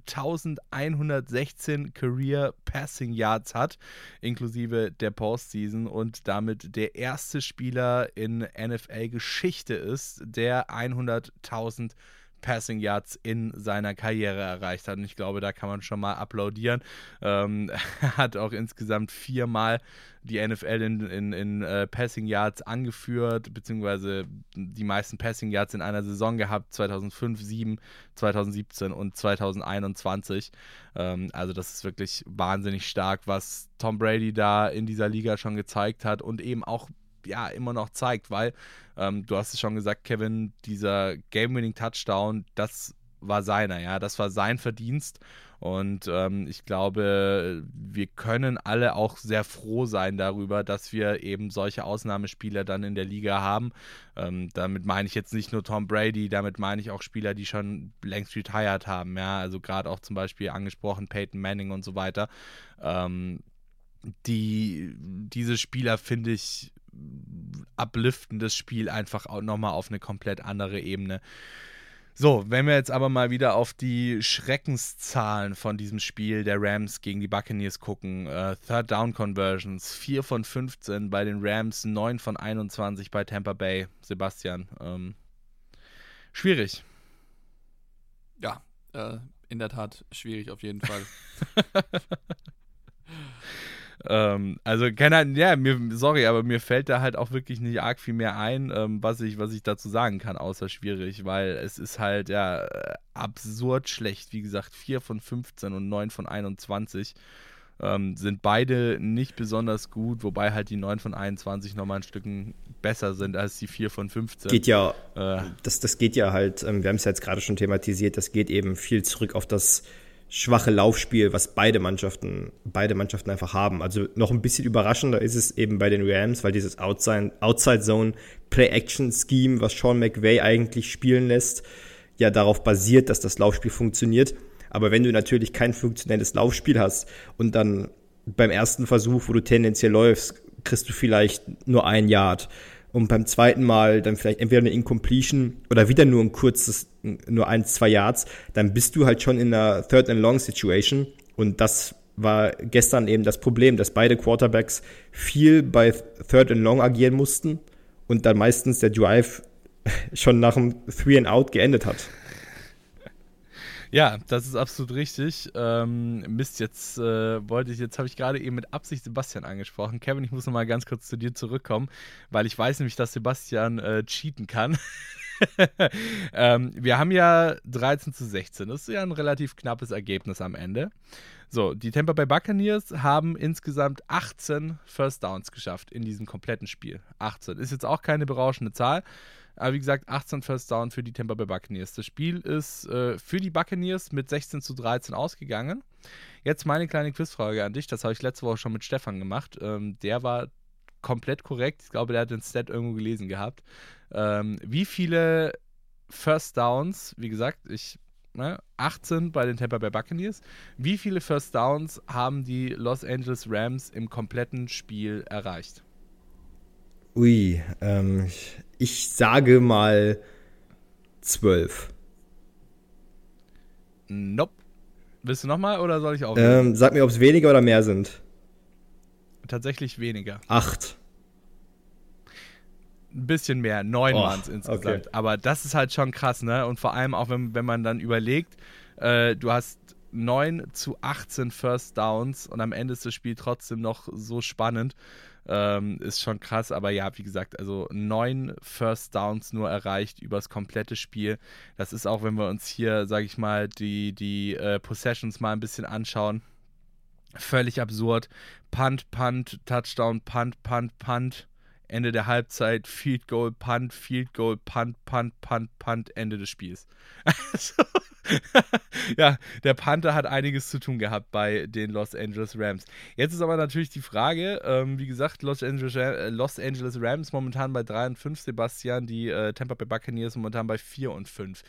hunderttausendeinhundertsechzehn Career-Passing Yards hat, inklusive der Postseason und damit der erste Spieler in N F L-Geschichte ist, der hunderttausend Passing Yards in seiner Karriere erreicht hat. Und ich glaube, da kann man schon mal applaudieren. Ähm, er hat auch insgesamt viermal die N F L in, in, in uh, Passing Yards angeführt, beziehungsweise die meisten Passing Yards in einer Saison gehabt, zweitausendfünf, zweitausendsieben, zweitausendsiebzehn und zweitausendeinundzwanzig. Ähm, also das ist wirklich wahnsinnig stark, was Tom Brady da in dieser Liga schon gezeigt hat und eben auch ja immer noch zeigt, weil ähm, du hast es schon gesagt, Kevin, dieser Game-Winning-Touchdown, das war seiner, ja, das war sein Verdienst und ähm, ich glaube, wir können alle auch sehr froh sein darüber, dass wir eben solche Ausnahmespieler dann in der Liga haben. Ähm, damit meine ich jetzt nicht nur Tom Brady, damit meine ich auch Spieler, die schon längst retired haben, ja, also gerade auch zum Beispiel angesprochen Peyton Manning und so weiter. Ähm, die, diese Spieler, finde ich, upliften das Spiel einfach auch nochmal auf eine komplett andere Ebene. So, wenn wir jetzt aber mal wieder auf die Schreckenszahlen von diesem Spiel der Rams gegen die Buccaneers gucken. Äh, Third Down Conversions, vier von fünfzehn bei den Rams, neun von einundzwanzig bei Tampa Bay. Sebastian, ähm, schwierig. Ja, äh, in der Tat schwierig auf jeden Fall. Ähm, also, keine, ja, mir, sorry, aber mir fällt da halt auch wirklich nicht arg viel mehr ein, ähm, was ich, was ich dazu sagen kann, außer schwierig, weil es ist halt, ja, absurd schlecht. Wie gesagt, vier von fünfzehn und neun von einundzwanzig ähm, sind beide nicht besonders gut, wobei halt die neun von einundzwanzig nochmal ein Stückchen besser sind als die vier von fünfzehn. Geht ja, äh, das, das geht ja halt, ähm, wir haben es ja jetzt gerade schon thematisiert, das geht eben viel zurück auf das schwache Laufspiel, was beide Mannschaften, beide Mannschaften einfach haben. Also noch ein bisschen überraschender ist es eben bei den Rams, weil dieses Outside, Outside Zone Play-Action-Scheme, was Sean McVay eigentlich spielen lässt, ja darauf basiert, dass das Laufspiel funktioniert. Aber wenn du natürlich kein funktionelles Laufspiel hast und dann beim ersten Versuch, wo du tendenziell läufst, kriegst du vielleicht nur ein Yard. Und beim zweiten Mal dann vielleicht entweder eine Incompletion oder wieder nur ein kurzes, nur ein, zwei Yards, dann bist du halt schon in einer Third and Long Situation. Und das war gestern eben das Problem, dass beide Quarterbacks viel bei Third and Long agieren mussten und dann meistens der Drive schon nach dem Three and Out geendet hat. Ja, das ist absolut richtig. Ähm, Mist, jetzt äh, wollte ich, jetzt habe ich gerade eben mit Absicht Sebastian angesprochen. Kevin, ich muss noch mal ganz kurz zu dir zurückkommen, weil ich weiß nämlich, dass Sebastian äh, cheaten kann. ähm, wir haben ja dreizehn zu sechzehn. Das ist ja ein relativ knappes Ergebnis am Ende. So, die Tampa Bay Buccaneers haben insgesamt achtzehn First Downs geschafft in diesem kompletten Spiel. achtzehn. Ist jetzt auch keine berauschende Zahl. Aber wie gesagt, achtzehn First Down für die Tampa Bay Buccaneers. Das Spiel ist äh, für die Buccaneers mit sechzehn zu dreizehn ausgegangen. Jetzt meine kleine Quizfrage an dich. Das habe ich letzte Woche schon mit Stefan gemacht. Ähm, der war komplett korrekt. Ich glaube, der hat den Stat irgendwo gelesen gehabt. Ähm, wie viele First Downs, wie gesagt, ich ne, achtzehn bei den Tampa Bay Buccaneers. Wie viele First Downs haben die Los Angeles Rams im kompletten Spiel erreicht? Ui, ähm, ich, ich sage mal zwölf. Nope. Willst du nochmal oder soll ich aufhören? Ähm, sag mir, ob es weniger oder mehr sind. Tatsächlich weniger. Acht. Ein bisschen mehr, neun Oh, waren es insgesamt. okay. Aber das ist halt schon krass, ne? Und vor allem auch, wenn, wenn man dann überlegt, äh, du hast neun zu achtzehn First Downs und am Ende ist das Spiel trotzdem noch so spannend. Ähm, ist schon krass, aber ja, wie gesagt, also neun First Downs nur erreicht übers komplette Spiel. Das ist auch, wenn wir uns hier, sag ich mal, die, die äh, Possessions mal ein bisschen anschauen, völlig absurd. Punt, Punt, Touchdown, Punt, Punt, Punt. Ende der Halbzeit, Field Goal, Punt, Field Goal, Punt, Punt, Punt, Punt, Ende des Spiels. Also, ja, der Panther hat einiges zu tun gehabt bei den Los Angeles Rams. Jetzt ist aber natürlich die Frage, ähm, wie gesagt, Los Angeles, äh, Los Angeles Rams momentan bei drei und fünf, Sebastian, die äh, Tampa Bay Buccaneers momentan bei vier und fünf.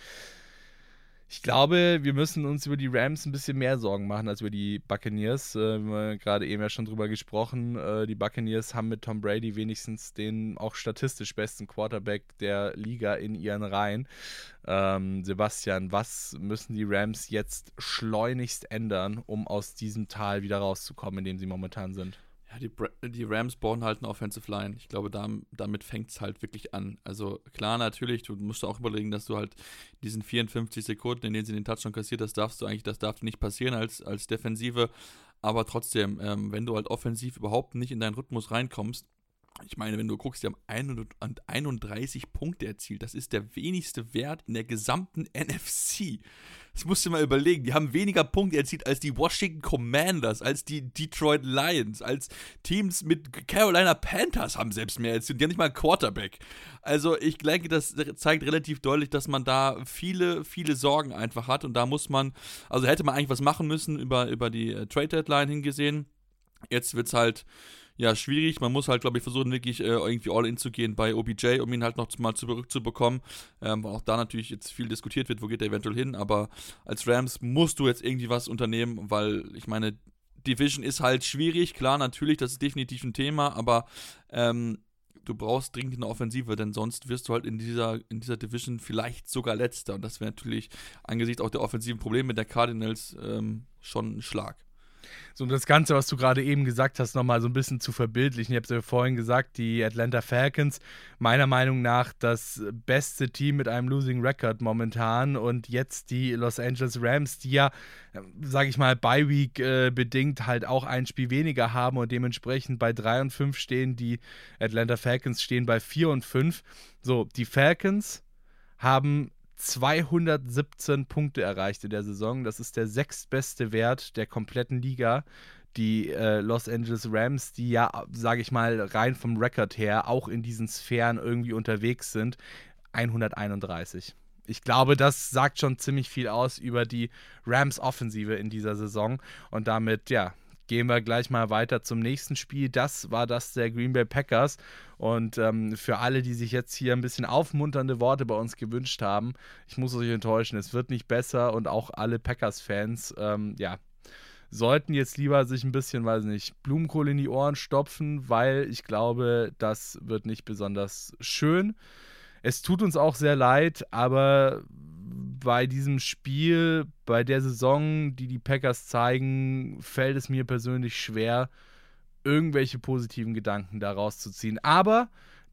Ich glaube, wir müssen uns über die Rams ein bisschen mehr Sorgen machen als über die Buccaneers. Äh, wir haben gerade eben ja schon drüber gesprochen. Äh, die Buccaneers haben mit Tom Brady wenigstens den auch statistisch besten Quarterback der Liga in ihren Reihen. Ähm, Sebastian, was müssen die Rams jetzt schleunigst ändern, um aus diesem Tal wieder rauszukommen, in dem sie momentan sind? Ja, die, die Rams bauen halt eine Offensive Line. Ich glaube, da, damit fängt es halt wirklich an. Also klar, natürlich, du musst auch überlegen, dass du halt diesen vierundfünfzig Sekunden, in denen sie den Touchdown kassiert, das darfst du eigentlich, das darf nicht passieren als, als Defensive. Aber trotzdem, ähm, wenn du halt offensiv überhaupt nicht in deinen Rhythmus reinkommst, ich meine, wenn du guckst, die haben einunddreißig Punkte erzielt. Das ist der wenigste Wert in der gesamten N F C. Das musst du mal überlegen. Die haben weniger Punkte erzielt als die Washington Commanders, als die Detroit Lions, als Teams mit Carolina Panthers haben selbst mehr erzielt. Die haben nicht mal einen Quarterback. Also ich denke, das zeigt relativ deutlich, dass man da viele, viele Sorgen einfach hat. Und da muss man, also hätte man eigentlich was machen müssen über, über die äh, Trade-Deadline hingesehen. Jetzt wird es halt ja, schwierig. Man muss halt, glaube ich, versuchen, wirklich äh, irgendwie all in zu gehen bei O B J, um ihn halt noch mal zurückzubekommen. Ähm, auch da natürlich jetzt viel diskutiert wird, wo geht er eventuell hin. Aber als Rams musst du jetzt irgendwie was unternehmen, weil ich meine, Division ist halt schwierig. Klar, natürlich, das ist definitiv ein Thema, aber ähm, du brauchst dringend eine Offensive, denn sonst wirst du halt in dieser, in dieser Division vielleicht sogar Letzter. Und das wäre natürlich angesichts auch der offensiven Probleme mit der Cardinals ähm, schon ein Schlag. So, und das Ganze, was du gerade eben gesagt hast, nochmal so ein bisschen zu verbildlichen. Ich habe es ja vorhin gesagt, die Atlanta Falcons, meiner Meinung nach das beste Team mit einem Losing Record momentan und jetzt die Los Angeles Rams, die ja, sage ich mal, Bye Week äh, bedingt halt auch ein Spiel weniger haben und dementsprechend bei drei und fünf stehen. Die Atlanta Falcons stehen bei vier und fünf. So, die Falcons haben zweihundertsiebzehn Punkte erreicht in der Saison. Das ist der sechstbeste Wert der kompletten Liga. Die äh, Los Angeles Rams, die ja, sage ich mal, rein vom Rekord her auch in diesen Sphären irgendwie unterwegs sind, hunderteinunddreißig. Ich glaube, das sagt schon ziemlich viel aus über die Rams-Offensive in dieser Saison. Und damit, ja, gehen wir gleich mal weiter zum nächsten Spiel. Das war das der Green Bay Packers. Und ähm, für alle, die sich jetzt hier ein bisschen aufmunternde Worte bei uns gewünscht haben, ich muss euch enttäuschen, es wird nicht besser und auch alle Packers-Fans, ähm, ja, sollten jetzt lieber sich ein bisschen, weiß nicht, Blumenkohl in die Ohren stopfen, weil ich glaube, das wird nicht besonders schön. Es tut uns auch sehr leid, aber bei diesem Spiel, bei der Saison, die die Packers zeigen, fällt es mir persönlich schwer, irgendwelche positiven Gedanken daraus zu ziehen. Aber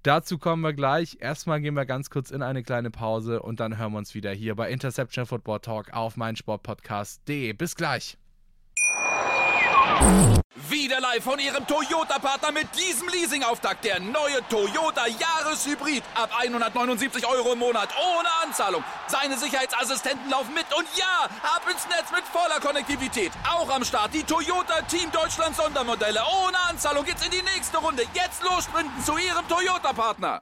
Dazu kommen wir gleich. Erstmal gehen wir ganz kurz in eine kleine Pause und dann hören wir uns wieder hier bei Interception Football Talk auf meinsportpodcast punkt de. Bis gleich. Wieder live von Ihrem Toyota-Partner mit diesem Leasing-Auftakt. Der neue Toyota Jahreshybrid. Ab hundertneunundsiebzig Euro im Monat ohne Anzahlung. Seine Sicherheitsassistenten laufen mit und ja, ab ins Netz mit voller Konnektivität. Auch am Start die Toyota Team Deutschland Sondermodelle. Ohne Anzahlung geht's in die nächste Runde. Jetzt los sprinten zu Ihrem Toyota-Partner.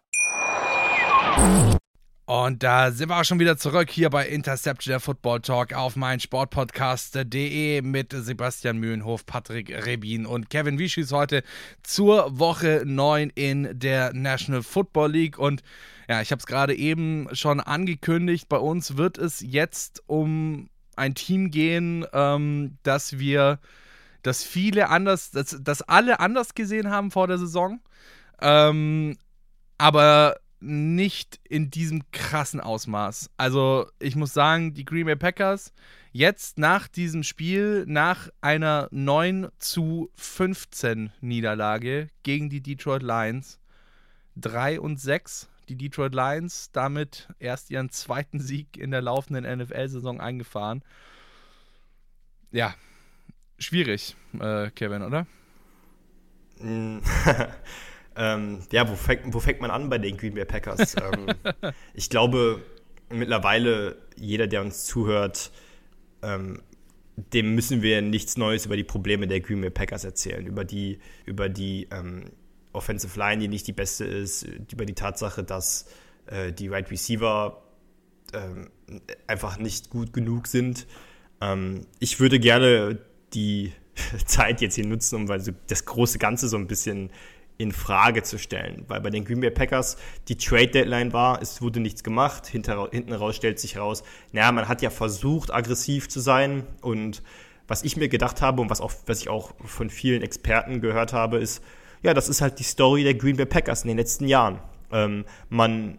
Und da sind wir auch schon wieder zurück hier bei Interception, der Football Talk auf meinsportpodcast punkt de mit Sebastian Mühlenhof, Patrick Rebin und Kevin Wischis heute zur Woche neun in der National Football League. Und ja, ich habe es gerade eben schon angekündigt, bei uns wird es jetzt um ein Team gehen, ähm, das wir, das viele anders, das, das alle anders gesehen haben vor der Saison, ähm, aber nicht in diesem krassen Ausmaß. Also ich muss sagen, die Green Bay Packers jetzt nach diesem Spiel, nach einer neun zu fünfzehn Niederlage gegen die Detroit Lions, drei und sechs, die Detroit Lions damit erst ihren zweiten Sieg in der laufenden N F L-Saison eingefahren. Ja, schwierig, äh, Kevin, oder? Ähm, ja, wo fängt, wo fängt man an bei den Green Bay Packers? ähm, ich glaube, mittlerweile jeder, der uns zuhört, ähm, dem müssen wir nichts Neues über die Probleme der Green Bay Packers erzählen. Über die, über die ähm, Offensive Line, die nicht die beste ist, über die Tatsache, dass äh, die Wide Receiver ähm, einfach nicht gut genug sind. Ähm, ich würde gerne die Zeit jetzt hier nutzen, um weil so das große Ganze so ein bisschen in Frage zu stellen, weil bei den Green Bay Packers die Trade-Deadline war, es wurde nichts gemacht, hinter, hinten raus stellt sich raus, naja, man hat ja versucht, aggressiv zu sein und was ich mir gedacht habe und was, auch, was ich auch von vielen Experten gehört habe, ist, ja, das ist halt die Story der Green Bay Packers in den letzten Jahren. Ähm, man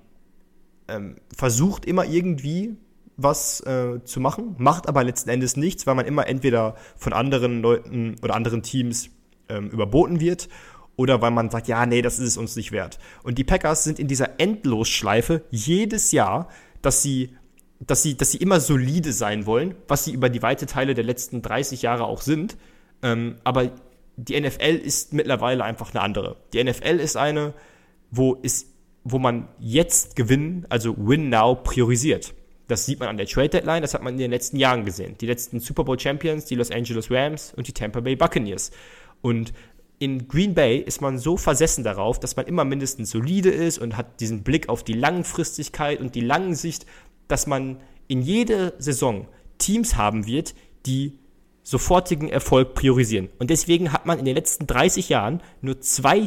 ähm, versucht immer irgendwie was äh, zu machen, macht aber letzten Endes nichts, weil man immer entweder von anderen Leuten oder anderen Teams ähm, überboten wird oder weil man sagt, ja, nee, das ist es uns nicht wert. Und die Packers sind in dieser Endlosschleife jedes Jahr, dass sie, dass sie, dass sie immer solide sein wollen, was sie über die weite Teile der letzten dreißig Jahre auch sind. Ähm, aber die N F L ist mittlerweile einfach eine andere. Die N F L ist eine, wo, ist, wo man jetzt gewinnen, also Win Now, priorisiert. Das sieht man an der Trade-Deadline, das hat man in den letzten Jahren gesehen. Die letzten Super Bowl-Champions, die Los Angeles Rams und die Tampa Bay Buccaneers. Und in Green Bay ist man so versessen darauf, dass man immer mindestens solide ist und hat diesen Blick auf die Langfristigkeit und die lange Sicht, dass man in jeder Saison Teams haben wird, die sofortigen Erfolg priorisieren. Und deswegen hat man in den letzten dreißig Jahren nur zwei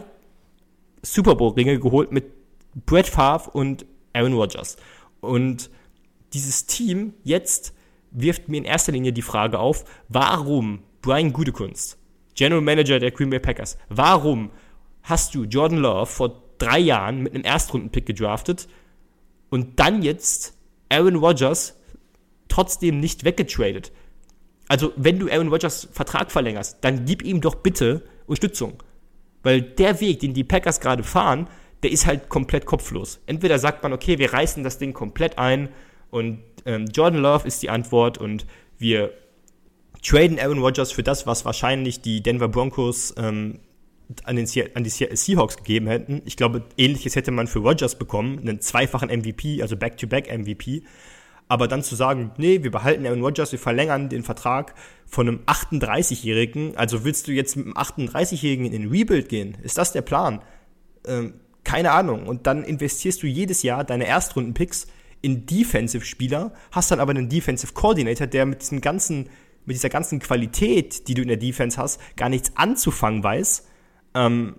Super Bowl-Ringe geholt mit Brett Favre und Aaron Rodgers. Und dieses Team jetzt wirft mir in erster Linie die Frage auf, warum Brian Gutekunst, General Manager der Green Bay Packers, warum hast du Jordan Love vor drei Jahren mit einem Erstrunden-Pick gedraftet und dann jetzt Aaron Rodgers trotzdem nicht weggetradet? Also, wenn du Aaron Rodgers Vertrag verlängerst, dann gib ihm doch bitte Unterstützung. Weil der Weg, den die Packers gerade fahren, der ist halt komplett kopflos. Entweder sagt man, okay, wir reißen das Ding komplett ein und ähm, Jordan Love ist die Antwort und wir traden Aaron Rodgers für das, was wahrscheinlich die Denver Broncos ähm, an, den, an die Seahawks gegeben hätten. Ich glaube, Ähnliches hätte man für Rodgers bekommen, einen zweifachen M V P, also Back-to-Back-M V P. Aber dann zu sagen, nee, wir behalten Aaron Rodgers, wir verlängern den Vertrag von einem achtunddreißigjährigen, also willst du jetzt mit einem achtunddreißigjährigen in den Rebuild gehen? Ist das der Plan? Ähm, keine Ahnung. Und dann investierst du jedes Jahr deine Erstrunden-Picks in Defensive-Spieler, hast dann aber einen Defensive-Coordinator, der mit diesem ganzen mit dieser ganzen Qualität, die du in der Defense hast, gar nichts anzufangen weiß. Ähm,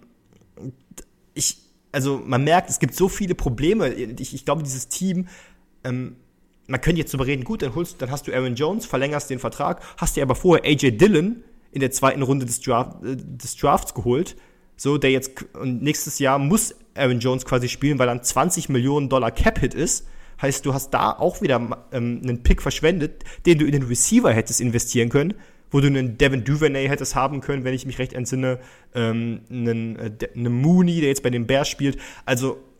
ich, also man merkt, es gibt so viele Probleme. Ich, ich glaube, dieses Team, ähm, man könnte jetzt darüber reden, gut, dann, holst, dann hast du Aaron Jones, verlängerst den Vertrag, hast dir aber vorher A J Dillon in der zweiten Runde des, Draft, äh, des Drafts geholt, so, der jetzt, und nächstes Jahr muss Aaron Jones quasi spielen, weil dann zwanzig Millionen Dollar Cap-Hit ist. Heißt, du hast da auch wieder ähm, einen Pick verschwendet, den du in den Receiver hättest investieren können, wo du einen Devin Duvernay hättest haben können, wenn ich mich recht entsinne, ähm, einen, äh, einen Mooney, der jetzt bei den Bears spielt. Also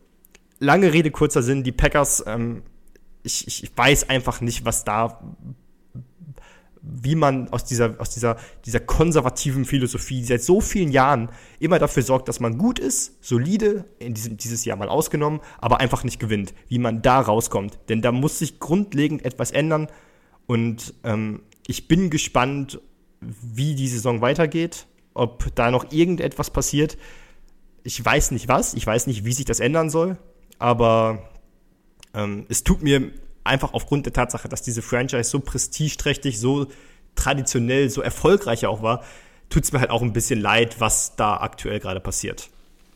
lange Rede, kurzer Sinn, die Packers, ähm, ich, ich weiß einfach nicht, was da, wie man aus dieser, aus dieser, dieser konservativen Philosophie, die seit so vielen Jahren immer dafür sorgt, dass man gut ist, solide, in diesem, dieses Jahr mal ausgenommen, aber einfach nicht gewinnt, wie man da rauskommt. Denn da muss sich grundlegend etwas ändern und ähm, ich bin gespannt, wie die Saison weitergeht, ob da noch irgendetwas passiert. Ich weiß nicht was, ich weiß nicht, wie sich das ändern soll, aber ähm, es tut mir einfach aufgrund der Tatsache, dass diese Franchise so prestigeträchtig, so traditionell, so erfolgreich auch war, tut es mir halt auch ein bisschen leid, was da aktuell gerade passiert.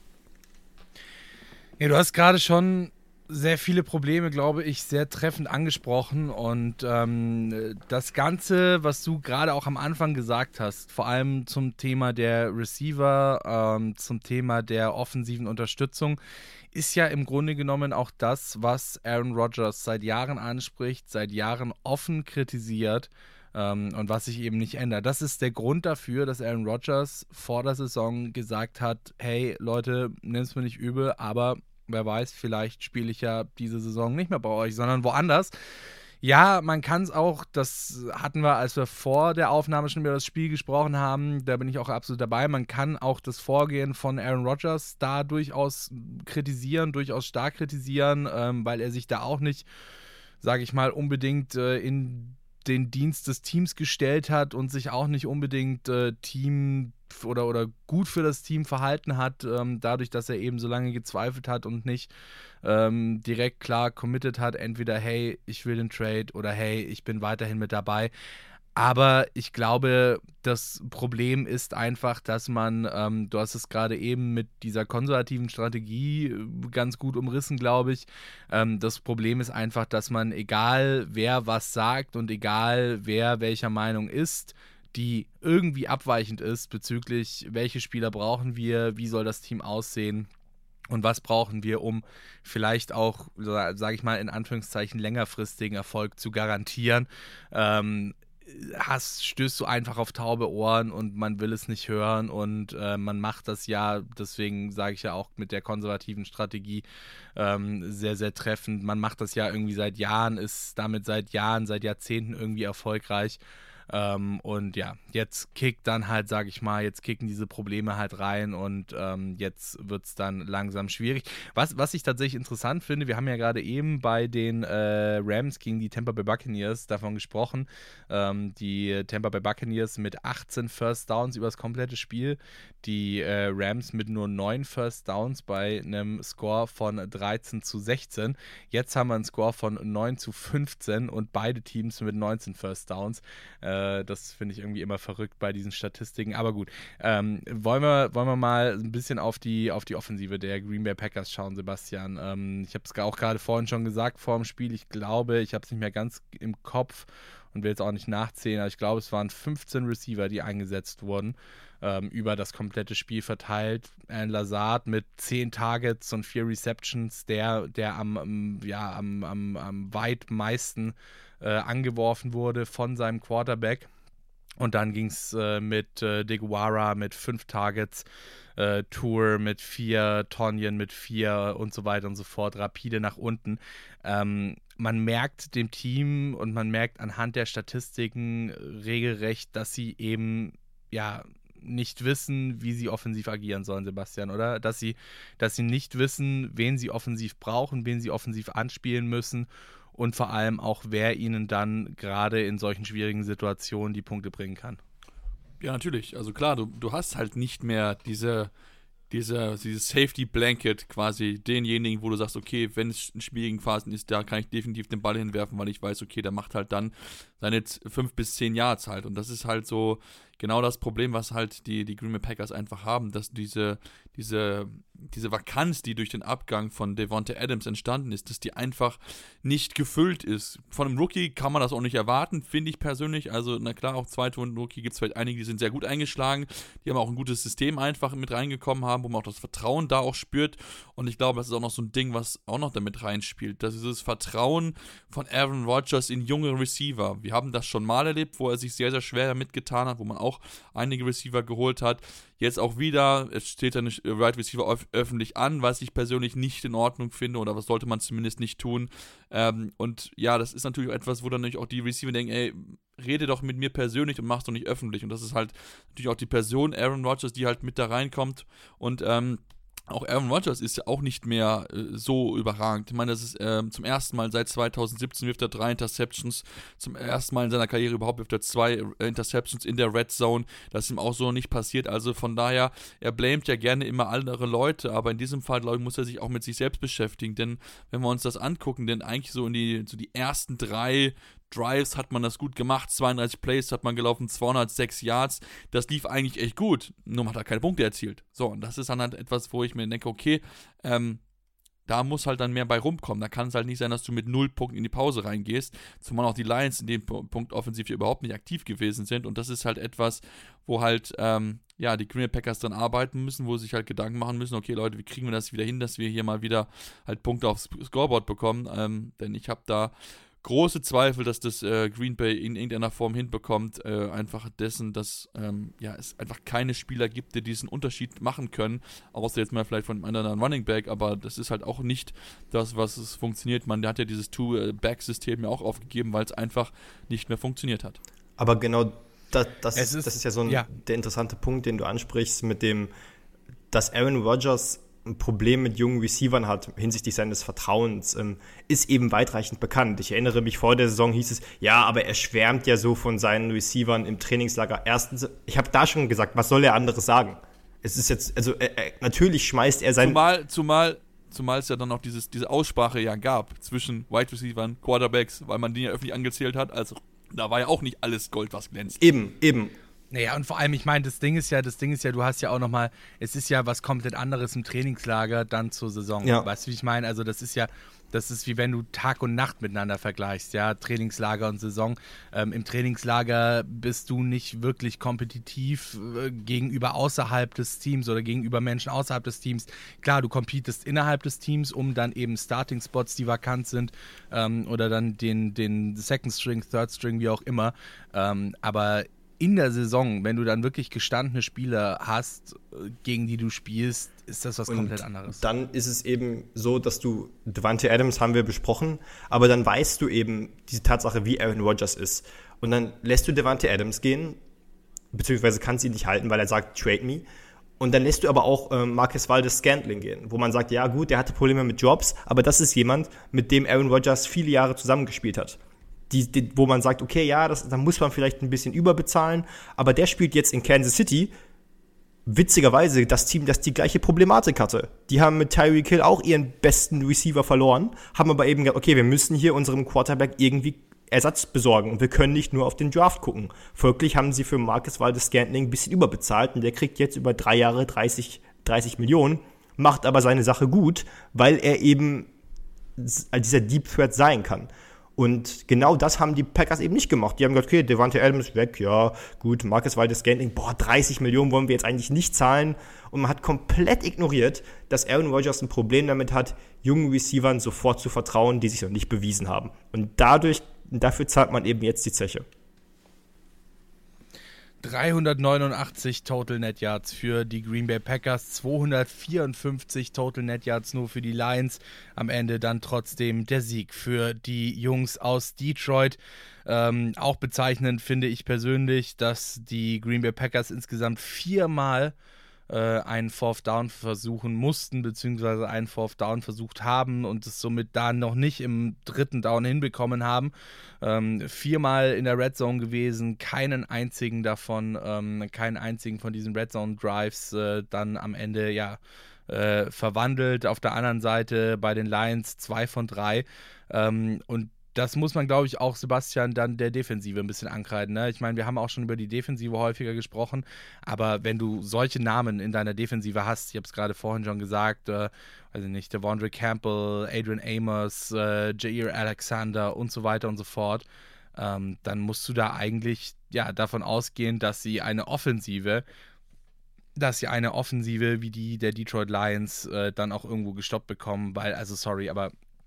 Ja, du hast gerade schon sehr viele Probleme, glaube ich, sehr treffend angesprochen und ähm, das Ganze, was du gerade auch am Anfang gesagt hast, vor allem zum Thema der Receiver, ähm, zum Thema der offensiven Unterstützung, ist ja im Grunde genommen auch das, was Aaron Rodgers seit Jahren anspricht, seit Jahren offen kritisiert ähm, und was sich eben nicht ändert. Das ist der Grund dafür, dass Aaron Rodgers vor der Saison gesagt hat, hey Leute, nehmt es mir nicht übel, aber wer weiß, vielleicht spiele ich ja diese Saison nicht mehr bei euch, sondern woanders. Ja, man kann es auch, das hatten wir, als wir vor der Aufnahme schon über das Spiel gesprochen haben, da bin ich auch absolut dabei, man kann auch das Vorgehen von Aaron Rodgers da durchaus kritisieren, durchaus stark kritisieren, ähm, weil er sich da auch nicht, sage ich mal, unbedingt äh, in den Dienst des Teams gestellt hat und sich auch nicht unbedingt äh, Team oder, oder gut für das Team verhalten hat, ähm, dadurch, dass er eben so lange gezweifelt hat und nicht ähm, direkt klar committed hat, entweder hey, ich will den Trade oder hey, ich bin weiterhin mit dabei. Aber ich glaube, das Problem ist einfach, dass man, ähm, du hast es gerade eben mit dieser konservativen Strategie ganz gut umrissen, glaube ich. Ähm, das Problem ist einfach, dass man, egal wer was sagt und egal wer welcher Meinung ist, die irgendwie abweichend ist bezüglich, welche Spieler brauchen wir, wie soll das Team aussehen und was brauchen wir, um vielleicht auch, sage ich mal, in Anführungszeichen längerfristigen Erfolg zu garantieren, ähm, hast, stößt du einfach auf taube Ohren und man will es nicht hören und äh, man macht das ja, deswegen sage ich ja auch mit der konservativen Strategie ähm, sehr, sehr treffend, man macht das ja irgendwie seit Jahren, ist damit seit Jahren, seit Jahrzehnten irgendwie erfolgreich. Ähm, und ja, jetzt kickt dann halt, sage ich mal, jetzt kicken diese Probleme halt rein und ähm, jetzt wird es dann langsam schwierig. Was, was ich tatsächlich interessant finde, wir haben ja gerade eben bei den äh, Rams gegen die Tampa Bay Buccaneers davon gesprochen, ähm, die Tampa Bay Buccaneers mit achtzehn First Downs über das komplette Spiel, die äh, Rams mit nur neun First Downs bei einem Score von dreizehn zu sechzehn. Jetzt haben wir einen Score von neun zu fünfzehn und beide Teams mit neunzehn First Downs. Äh, Das finde ich irgendwie immer verrückt bei diesen Statistiken. Aber gut, ähm, wollen, wir, wollen wir mal ein bisschen auf die, auf die Offensive der Green Bay Packers schauen, Sebastian. Ähm, ich habe es auch gerade vorhin schon gesagt vor dem Spiel. Ich glaube, ich habe es nicht mehr ganz im Kopf und will jetzt auch nicht nachzählen, aber ich glaube, es waren fünfzehn Receiver, die eingesetzt wurden, ähm, über das komplette Spiel verteilt. Alan Lazard mit zehn Targets und vier Receptions, der, der am, ja, am, am, am weit meisten Äh, angeworfen wurde von seinem Quarterback. Und dann ging es äh, mit äh, DeGuara mit fünf Targets, äh, Tour mit vier, Tonyan mit vier und so weiter und so fort, rapide nach unten. Ähm, man merkt dem Team und man merkt anhand der Statistiken regelrecht, dass sie eben, ja, nicht wissen, wie sie offensiv agieren sollen, Sebastian, oder? Dass sie, dass sie nicht wissen, wen sie offensiv brauchen, wen sie offensiv anspielen müssen und vor allem auch, wer ihnen dann gerade in solchen schwierigen Situationen die Punkte bringen kann. Ja, natürlich. Also klar, du, du hast halt nicht mehr diese, diese, dieses Safety Blanket quasi, denjenigen, wo du sagst, okay, wenn es in schwierigen Phasen ist, da kann ich definitiv den Ball hinwerfen, weil ich weiß, okay, der macht halt dann seine fünf bis zehn Yards halt. Und das ist halt so genau das Problem, was halt die, die Green Bay Packers einfach haben, dass diese, diese, diese Vakanz, die durch den Abgang von Devonta Adams entstanden ist, dass die einfach nicht gefüllt ist. Von einem Rookie kann man das auch nicht erwarten, finde ich persönlich. Also, na klar, auch Zweitrunden-Rookie gibt es vielleicht einige, die sind sehr gut eingeschlagen, die haben auch ein gutes System einfach mit reingekommen haben, wo man auch das Vertrauen da auch spürt. Und ich glaube, das ist auch noch so ein Ding, was auch noch damit reinspielt. Das ist das Vertrauen von Aaron Rodgers in junge Receiver. Wir haben das schon mal erlebt, wo er sich sehr, sehr schwer damit getan hat, wo man auch einige Receiver geholt hat. Jetzt auch wieder, es steht dann Right Receiver öf- öffentlich an, was ich persönlich nicht in Ordnung finde oder was sollte man zumindest nicht tun. Ähm, und ja, das ist natürlich etwas, wo dann natürlich auch die Receiver denken, ey, rede doch mit mir persönlich und mach's doch nicht öffentlich. Und das ist halt natürlich auch die Person Aaron Rodgers, die halt mit da reinkommt. Und ähm, auch Aaron Rodgers ist ja auch nicht mehr äh, so überragend. Ich meine, das ist ähm, zum ersten Mal seit zwanzig siebzehn wirft er drei Interceptions. Zum ersten Mal in seiner Karriere überhaupt wirft er zwei äh, Interceptions in der Red Zone. Das ist ihm auch so nicht passiert. Also von daher, er blamet ja gerne immer andere Leute, aber in diesem Fall, glaube ich, muss er sich auch mit sich selbst beschäftigen. Denn wenn wir uns das angucken, denn eigentlich so in die, so die ersten drei Drives hat man das gut gemacht, zweiunddreißig Plays hat man gelaufen, zweihundertsechs Yards, das lief eigentlich echt gut, nur man hat keine Punkte erzielt. So, und das ist dann halt etwas, wo ich mir denke, okay, ähm, da muss halt dann mehr bei rumkommen. Da kann es halt nicht sein, dass du mit null Punkten in die Pause reingehst, zumal auch die Lions in dem Punkt offensiv überhaupt nicht aktiv gewesen sind und das ist halt etwas, wo halt, ähm, ja, die Green Bay Packers dann arbeiten müssen, wo sie sich halt Gedanken machen müssen, okay Leute, wie kriegen wir das wieder hin, dass wir hier mal wieder halt Punkte aufs Scoreboard bekommen, ähm, denn ich habe da große Zweifel, dass das äh, Green Bay in irgendeiner Form hinbekommt, äh, einfach dessen, dass ähm, ja, es einfach keine Spieler gibt, die diesen Unterschied machen können, außer jetzt mal vielleicht von einem anderen Running Back, aber das ist halt auch nicht das, was es funktioniert. Man, der hat ja dieses Two-Back-System ja auch aufgegeben, weil es einfach nicht mehr funktioniert hat. Aber genau das, das, Es ist, ist- das ist ja so ein, ja. der interessante Punkt, den du ansprichst, mit dem, dass Aaron Rodgers ein Problem mit jungen Receivern hat hinsichtlich seines Vertrauens, ähm, ist eben weitreichend bekannt. Ich erinnere mich, vor der Saison hieß es, ja, aber er schwärmt ja so von seinen Receivern im Trainingslager. Erstens, ich habe da schon gesagt, was soll er anderes sagen? Es ist jetzt, also er, er, natürlich schmeißt er sein... Zumal, zumal, zumal es ja dann noch dieses, diese Aussprache ja gab zwischen Wide Receivern, Quarterbacks, weil man die ja öffentlich angezählt hat, also da war ja auch nicht alles Gold, was glänzt. Eben, eben. Naja, und vor allem, ich meine, das Ding ist ja, das Ding ist ja, du hast ja auch nochmal, es ist ja was komplett anderes im Trainingslager dann zur Saison. Ja. Weißt du, wie ich meine? Also das ist ja, das ist wie wenn du Tag und Nacht miteinander vergleichst, ja, Trainingslager und Saison. Ähm, Im Trainingslager bist du nicht wirklich kompetitiv äh, gegenüber außerhalb des Teams oder gegenüber Menschen außerhalb des Teams. Klar, du competest innerhalb des Teams, um dann eben Starting-Spots, die vakant sind, ähm, oder dann den, den Second String, Third String, wie auch immer. Ähm, aber in der Saison, wenn du dann wirklich gestandene Spieler hast, gegen die du spielst, ist das was Und komplett anderes. dann ist es eben so, dass du, Davante Adams haben wir besprochen, aber dann weißt du eben diese Tatsache, wie Aaron Rodgers ist. Und dann lässt du Davante Adams gehen, beziehungsweise kannst ihn nicht halten, weil er sagt, trade me. Und dann lässt du aber auch äh, Marquez Valdes-Scantling gehen, wo man sagt, ja gut, der hatte Probleme mit Jobs, aber das ist jemand, mit dem Aaron Rodgers viele Jahre zusammengespielt hat. Die, die, wo man sagt, okay, ja, das, da muss man vielleicht ein bisschen überbezahlen, aber der spielt jetzt in Kansas City, witzigerweise das Team, das die gleiche Problematik hatte. Die haben mit Tyreek Hill auch ihren besten Receiver verloren, haben aber eben gesagt, okay, wir müssen hier unserem Quarterback irgendwie Ersatz besorgen und wir können nicht nur auf den Draft gucken. Folglich haben sie für Marcus Valdes-Scantling ein bisschen überbezahlt und der kriegt jetzt über drei Jahre dreißig, dreißig Millionen, macht aber seine Sache gut, weil er eben dieser Deep Threat sein kann. Und genau das haben die Packers eben nicht gemacht. Die haben gesagt, okay, Davante Adams weg, ja, gut, Marcus Valdes-Scantling, boah, dreißig Millionen wollen wir jetzt eigentlich nicht zahlen. Und man hat komplett ignoriert, dass Aaron Rodgers ein Problem damit hat, jungen Receivern sofort zu vertrauen, die sich noch nicht bewiesen haben. Und dadurch, dafür zahlt man eben jetzt die Zeche. dreihundertneunundachtzig Total Net Yards für die Green Bay Packers, zweihundertvierundfünfzig Total Net Yards nur für die Lions. Am Ende dann trotzdem der Sieg für die Jungs aus Detroit. Ähm, auch bezeichnend finde ich persönlich, dass die Green Bay Packers insgesamt viermal äh, einen Fourth Down versuchen mussten, beziehungsweise einen Fourth Down versucht haben und es somit da noch nicht im dritten Down hinbekommen haben. Ähm, viermal in der Red Zone gewesen, keinen einzigen davon, ähm, keinen einzigen von diesen Red Zone Drives äh, dann am Ende, ja, äh, verwandelt. Auf der anderen Seite bei den Lions zwei von drei. Ähm, und das muss man, glaube ich, auch Sebastian dann der Defensive ein bisschen ankreiden. Ne? Ich meine, wir haben auch schon über die Defensive häufiger gesprochen, aber wenn du solche Namen in deiner Defensive hast, ich habe es gerade vorhin schon gesagt, äh, also nicht, Devondre Campbell, Adrian Amos, äh, Jair Alexander und so weiter und so fort, ähm, dann musst du da eigentlich ja davon ausgehen, dass sie eine Offensive, dass sie eine Offensive wie die der Detroit Lions äh, dann auch irgendwo gestoppt bekommen, weil, also sorry, aber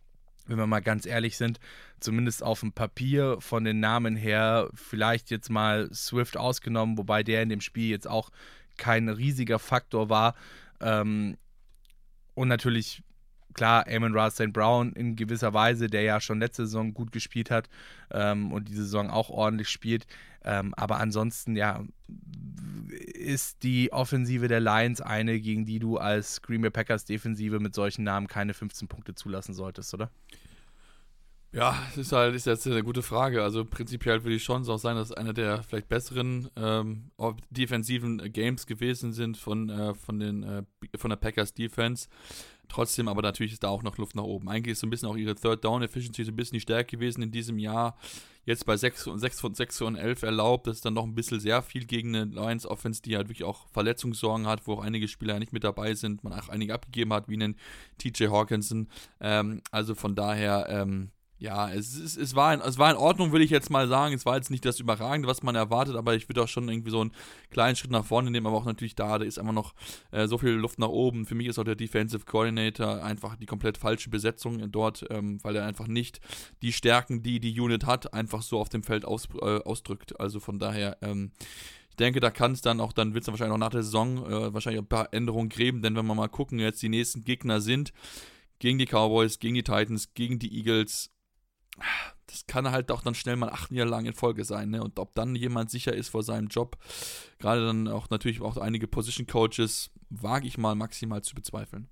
wenn wir mal ganz ehrlich sind, zumindest auf dem Papier von den Namen her, vielleicht jetzt mal Swift ausgenommen, wobei der in dem Spiel jetzt auch kein riesiger Faktor war. Ähm, und natürlich, klar, Amon-Ra Sankt Brown in gewisser Weise, der ja schon letzte Saison gut gespielt hat ähm, und diese Saison auch ordentlich spielt. Ähm, aber ansonsten, ja, ist die Offensive der Lions eine, gegen die du als Green Bay Packers Defensive mit solchen Namen keine fünfzehn Punkte zulassen solltest, oder? Ja, das ist halt ist jetzt eine gute Frage. Also prinzipiell würde ich schon auch sagen, dass es einer der vielleicht besseren ähm, defensiven Games gewesen sind von, äh, von, den, äh, von der Packers Defense. Trotzdem, aber natürlich ist da auch noch Luft nach oben. Eigentlich ist so ein bisschen auch ihre Third Down Efficiency so ein bisschen die Stärke gewesen in diesem Jahr. Jetzt bei sechs von elf erlaubt, das ist dann noch ein bisschen sehr viel gegen eine Lions Offense, die halt wirklich auch Verletzungssorgen hat, wo auch einige Spieler ja nicht mit dabei sind, man auch einige abgegeben hat, wie einen T J Hawkinson. Ähm, also von daher, ähm, ja, es, es, es, war in, es war in Ordnung, würde ich jetzt mal sagen. Es war jetzt nicht das Überragende, was man erwartet, aber ich würde auch schon irgendwie so einen kleinen Schritt nach vorne nehmen, aber auch natürlich da, da ist einfach noch äh, so viel Luft nach oben. Für mich ist auch der Defensive Coordinator einfach die komplett falsche Besetzung dort, ähm, weil er einfach nicht die Stärken, die die Unit hat, einfach so auf dem Feld aus, äh, ausdrückt. Also von daher, ähm, ich denke, da kann es dann auch, dann wird es wahrscheinlich auch nach der Saison äh, wahrscheinlich ein paar Änderungen geben, denn wenn wir mal gucken, jetzt die nächsten Gegner sind, gegen die Cowboys, gegen die Titans, gegen die Eagles, das kann halt auch dann schnell mal acht Jahre lang in Folge sein, ne? Und ob dann jemand sicher ist vor seinem Job, gerade dann auch natürlich auch einige Position Coaches, wage ich mal maximal zu bezweifeln.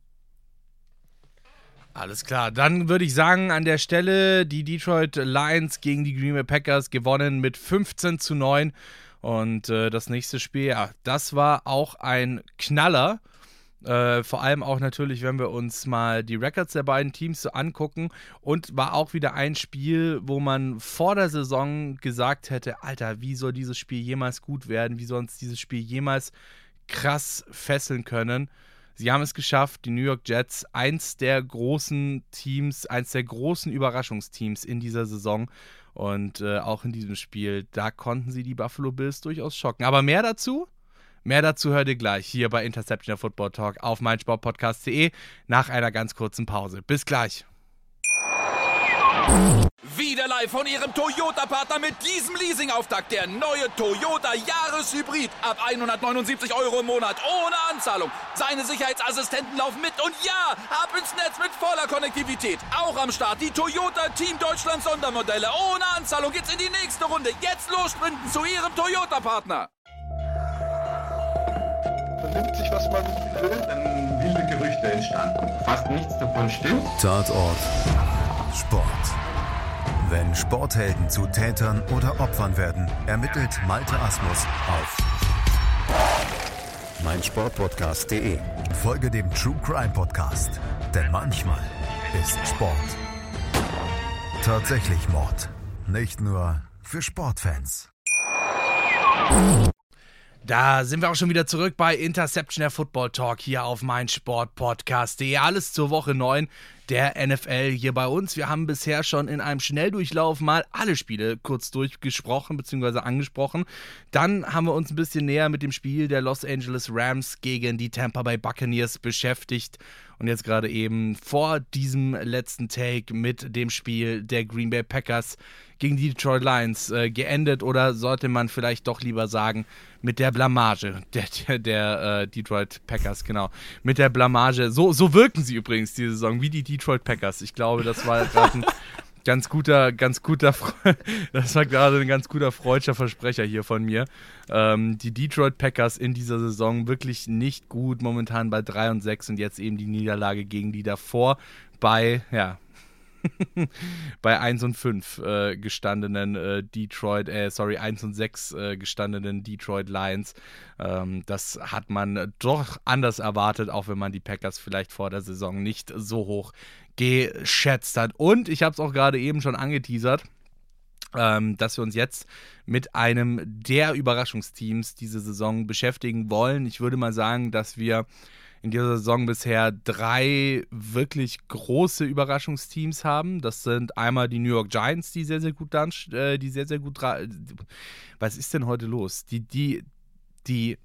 Alles klar, dann würde ich sagen, an der Stelle die Detroit Lions gegen die Green Bay Packers gewonnen mit fünfzehn zu neun. Und äh, das nächste Spiel, ja, das war auch ein Knaller. Äh, vor allem auch natürlich, wenn wir uns mal die Records der beiden Teams so angucken, und war auch wieder ein Spiel, wo man vor der Saison gesagt hätte, Alter, wie soll dieses Spiel jemals gut werden, wie soll uns dieses Spiel jemals krass fesseln können. Sie haben es geschafft, die New York Jets, eins der großen Teams, eins der großen Überraschungsteams in dieser Saison, und äh, auch in diesem Spiel, da konnten sie die Buffalo Bills durchaus schocken. Aber mehr dazu? Mehr dazu hört ihr gleich hier bei Interception der Football Talk auf meinsportpodcast punkt de nach einer ganz kurzen Pause. Bis gleich. Wieder live von Ihrem Toyota-Partner mit diesem Leasing-Auftakt. Der neue Toyota Jahreshybrid. Ab hundertneunundsiebzig Euro im Monat. Ohne Anzahlung. Seine Sicherheitsassistenten laufen mit. Und ja, ab ins Netz mit voller Konnektivität. Auch am Start die Toyota Team Deutschland Sondermodelle. Ohne Anzahlung geht's in die nächste Runde. Jetzt los sprinten zu Ihrem Toyota-Partner. Vernimmt sich, was man will, dann wilde Gerüchte entstanden. Fast nichts davon stimmt. Tatort Sport. Wenn Sporthelden zu Tätern oder Opfern werden, ermittelt Malte Asmus auf meinsportpodcast punkt de. Folge dem True Crime Podcast, denn manchmal ist Sport tatsächlich Mord. Nicht nur für Sportfans. Da sind wir auch schon wieder zurück bei Interception der Football Talk hier auf meinsportpodcast punkt de. Alles zur Woche neun der N F L hier bei uns. Wir haben bisher schon in einem Schnelldurchlauf mal alle Spiele kurz durchgesprochen bzw. angesprochen. Dann haben wir uns ein bisschen näher mit dem Spiel der Los Angeles Rams gegen die Tampa Bay Buccaneers beschäftigt. Und jetzt gerade eben vor diesem letzten Take mit dem Spiel der Green Bay Packers gegen die Detroit Lions äh, geendet, oder sollte man vielleicht doch lieber sagen, mit der Blamage der, der, der äh, Detroit Packers, genau. Mit der Blamage, so, so wirken sie übrigens diese Saison, wie die Detroit Packers. Ich glaube, das war gerade ein ganz guter, ganz guter, das war gerade ein ganz guter freudscher Versprecher hier von mir. Ähm, die Detroit Packers in dieser Saison wirklich nicht gut, momentan bei drei und sechs, und jetzt eben die Niederlage gegen die davor bei, ja, bei eins und fünf äh, gestandenen äh, Detroit, äh, sorry, eins und sechs äh, gestandenen Detroit Lions. Ähm, das hat man doch anders erwartet, auch wenn man die Packers vielleicht vor der Saison nicht so hoch geschätzt hat. Und ich habe es auch gerade eben schon angeteasert, ähm, dass wir uns jetzt mit einem der Überraschungsteams diese Saison beschäftigen wollen. Ich würde mal sagen, dass wir in dieser Saison bisher drei wirklich große Überraschungsteams haben. Das sind einmal die New York Giants, die sehr, sehr gut dann, äh, die sehr, sehr gut, was ist denn heute los? Die, die, die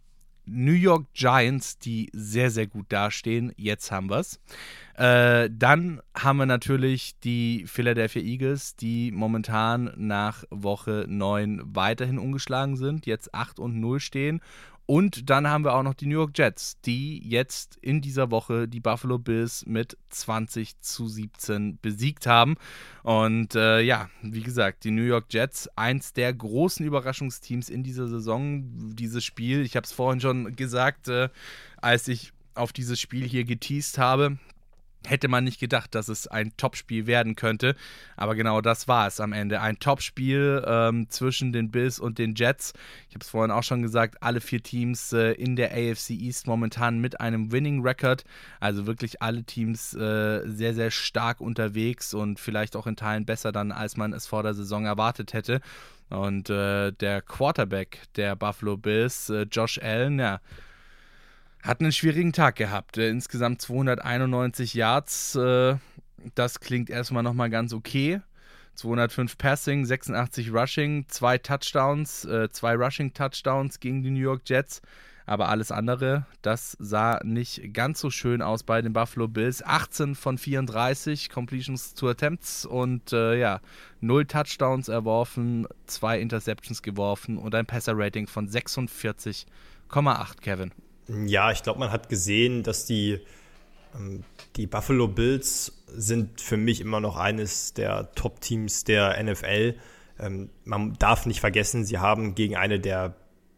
New York Giants, die sehr, sehr gut dastehen. Jetzt haben wir es. Äh, dann haben wir natürlich die Philadelphia Eagles, die momentan nach Woche neun weiterhin ungeschlagen sind, jetzt acht und null stehen. Und dann haben wir auch noch die New York Jets, die jetzt in dieser Woche die Buffalo Bills mit zwanzig zu siebzehn besiegt haben. Und äh, ja, wie gesagt, die New York Jets, eins der großen Überraschungsteams in dieser Saison. Dieses Spiel, ich habe es vorhin schon gesagt, äh, als ich auf dieses Spiel hier geteast habe, hätte man nicht gedacht, dass es ein Topspiel werden könnte, aber genau das war es am Ende. Ein Topspiel ähm, zwischen den Bills und den Jets. Ich habe es vorhin auch schon gesagt, alle vier Teams äh, in der A F C East momentan mit einem Winning Record, also wirklich alle Teams äh, sehr, sehr stark unterwegs und vielleicht auch in Teilen besser dann, als man es vor der Saison erwartet hätte. Und äh, der Quarterback der Buffalo Bills, äh, Josh Allen, ja, hat einen schwierigen Tag gehabt. Äh, insgesamt zweihunderteinundneunzig Yards. Äh, das klingt erstmal nochmal ganz okay. zweihundertfünf Passing, sechsundachtzig Rushing, zwei Touchdowns, äh, zwei Rushing-Touchdowns gegen die New York Jets. Aber alles andere, das sah nicht ganz so schön aus bei den Buffalo Bills. achtzehn von vierunddreißig Completions to Attempts und äh, ja, null Touchdowns erworfen, zwei Interceptions geworfen und ein Passer-Rating von sechsundvierzig Komma acht, Kevin. Ja, ich glaube, man hat gesehen, dass die, ähm, die Buffalo Bills sind für mich immer noch eines der Top-Teams der N F L. Ähm, man darf nicht vergessen, sie haben gegen eine der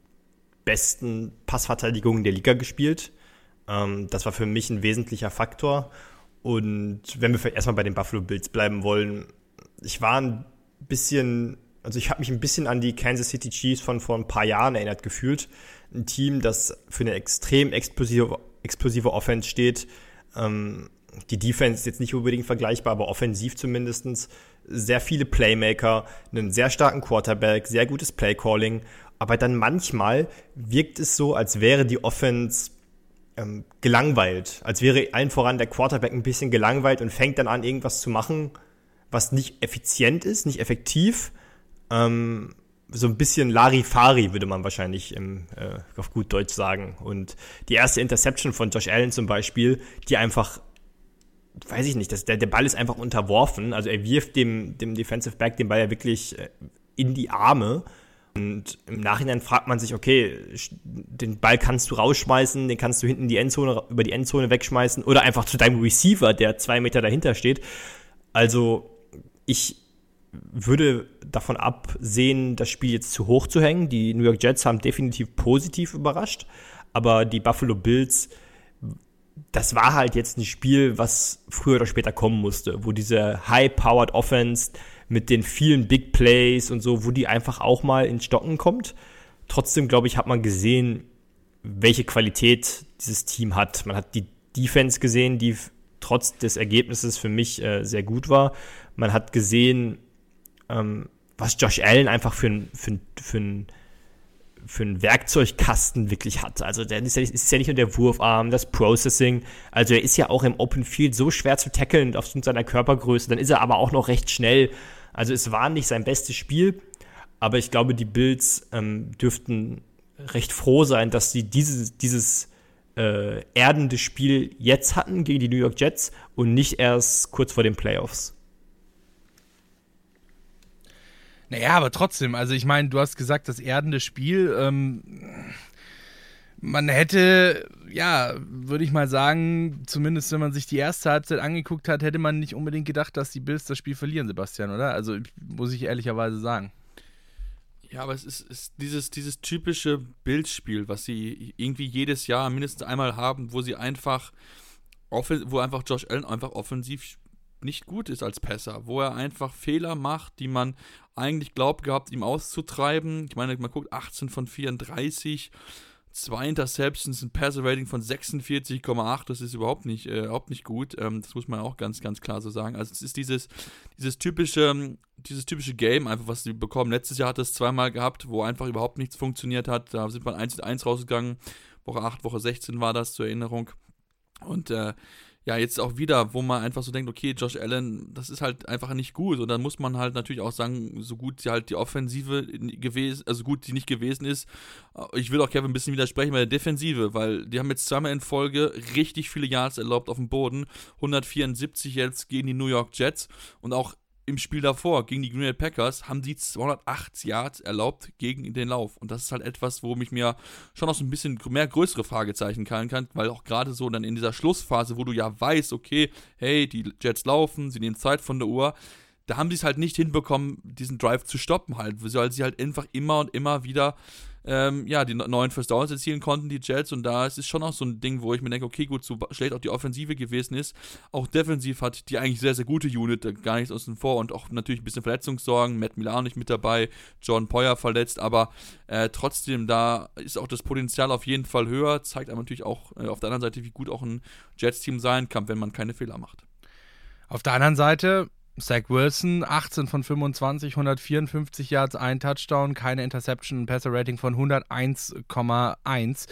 besten Passverteidigungen der Liga gespielt. Ähm, das war für mich ein wesentlicher Faktor. Und wenn wir erstmal bei den Buffalo Bills bleiben wollen, ich war ein bisschen, also ich habe mich ein bisschen an die Kansas City Chiefs von vor ein paar Jahren erinnert gefühlt. Ein Team, das für eine extrem explosive, explosive Offense steht. Ähm, die Defense ist jetzt nicht unbedingt vergleichbar, aber offensiv zumindest. Sehr viele Playmaker, einen sehr starken Quarterback, sehr gutes Playcalling. Aber dann manchmal wirkt es so, als wäre die Offense ähm, gelangweilt. Als wäre allen voran der Quarterback ein bisschen gelangweilt und fängt dann an, irgendwas zu machen, was nicht effizient ist, nicht effektiv. Ähm, so ein bisschen Larifari, würde man wahrscheinlich im, äh, auf gut Deutsch sagen. Und die erste Interception von Josh Allen zum Beispiel, die einfach, weiß ich nicht, das, der, der Ball ist einfach unterworfen. Also er wirft dem, dem Defensive Back den Ball ja wirklich äh, in die Arme. Und im Nachhinein fragt man sich, okay, den Ball kannst du rausschmeißen, den kannst du hinten die Endzone, über die Endzone wegschmeißen oder einfach zu deinem Receiver, der zwei Meter dahinter steht. Also ich würde davon absehen, das Spiel jetzt zu hoch zu hängen. Die New York Jets haben definitiv positiv überrascht, aber die Buffalo Bills, das war halt jetzt ein Spiel, was früher oder später kommen musste, wo diese High-Powered Offense mit den vielen Big Plays und so, wo die einfach auch mal ins Stocken kommt. Trotzdem, glaube ich, hat man gesehen, welche Qualität dieses Team hat. Man hat die Defense gesehen, die trotz des Ergebnisses für mich äh, sehr gut war. Man hat gesehen, ähm, was Josh Allen einfach für ein, für ein, für ein, für ein Werkzeugkasten wirklich hat. Also der ist ja, ist ja nicht nur der Wurfarm, das Processing. Also er ist ja auch im Open Field so schwer zu tackeln aufgrund seiner Körpergröße. Dann ist er aber auch noch recht schnell. Also es war nicht sein bestes Spiel, aber ich glaube, die Bills ähm, dürften recht froh sein, dass sie dieses, dieses äh, erdende Spiel jetzt hatten gegen die New York Jets und nicht erst kurz vor den Playoffs. Naja, aber trotzdem, also ich meine, du hast gesagt, das erdende Spiel, ähm, man hätte, ja, würde ich mal sagen, zumindest wenn man sich die erste Halbzeit angeguckt hat, hätte man nicht unbedingt gedacht, dass die Bills das Spiel verlieren, Sebastian, oder? Also muss ich ehrlicherweise sagen. Ja, aber es ist, ist dieses, dieses typische Bills-Spiel, was sie irgendwie jedes Jahr mindestens einmal haben, wo sie einfach, wo einfach Josh Allen einfach offensiv nicht gut ist als Passer, wo er einfach Fehler macht, die man eigentlich glaubt gehabt, ihm auszutreiben. Ich meine, man guckt achtzehn von vierunddreißig, zwei Interceptions, ein Passer-Rating von sechsundvierzig Komma acht, das ist überhaupt nicht, äh, überhaupt nicht gut. Ähm, das muss man auch ganz, ganz klar so sagen. Also es ist dieses, dieses typische, dieses typische Game, einfach was sie bekommen. Letztes Jahr hat es zweimal gehabt, wo einfach überhaupt nichts funktioniert hat. Da sind wir eins zu eins rausgegangen. Woche acht, Woche sechzehn war das, zur Erinnerung. Und äh, ja, jetzt auch wieder, wo man einfach so denkt, okay, Josh Allen, das ist halt einfach nicht gut. Und dann muss man halt natürlich auch sagen, so gut halt die Offensive gewesen, also gut die nicht gewesen ist. Ich will auch Kevin ein bisschen widersprechen bei der Defensive, weil die haben jetzt zweimal in Folge richtig viele Yards erlaubt auf dem Boden. hundertvierundsiebzig jetzt gegen die New York Jets. Und auch im Spiel davor gegen die Green Bay Packers haben sie zweihundertacht Yards erlaubt gegen den Lauf. Und das ist halt etwas, wo ich mir schon noch so ein bisschen mehr größere Fragezeichen kallen kann, weil auch gerade so dann in dieser Schlussphase, wo du ja weißt, okay, hey, die Jets laufen, sie nehmen Zeit von der Uhr, da haben sie es halt nicht hinbekommen, diesen Drive zu stoppen halt, weil sie halt einfach immer und immer wieder ähm, ja, die neuen First Downs erzielen konnten, die Jets, und da ist es schon auch so ein Ding, wo ich mir denke, okay, gut, so schlecht auch die Offensive gewesen ist, auch defensiv hat die eigentlich sehr, sehr gute Unit, da gar nichts außen vor, und auch natürlich ein bisschen Verletzungssorgen, Matt Milano nicht mit dabei, John Poyer verletzt, aber äh, trotzdem, da ist auch das Potenzial auf jeden Fall höher, zeigt aber natürlich auch äh, auf der anderen Seite, wie gut auch ein Jets-Team sein kann, wenn man keine Fehler macht. Auf der anderen Seite Zach Wilson, achtzehn von fünfundzwanzig, hundertvierundfünfzig Yards, ein Touchdown, keine Interception, ein Passer-Rating von hunderteins Komma eins.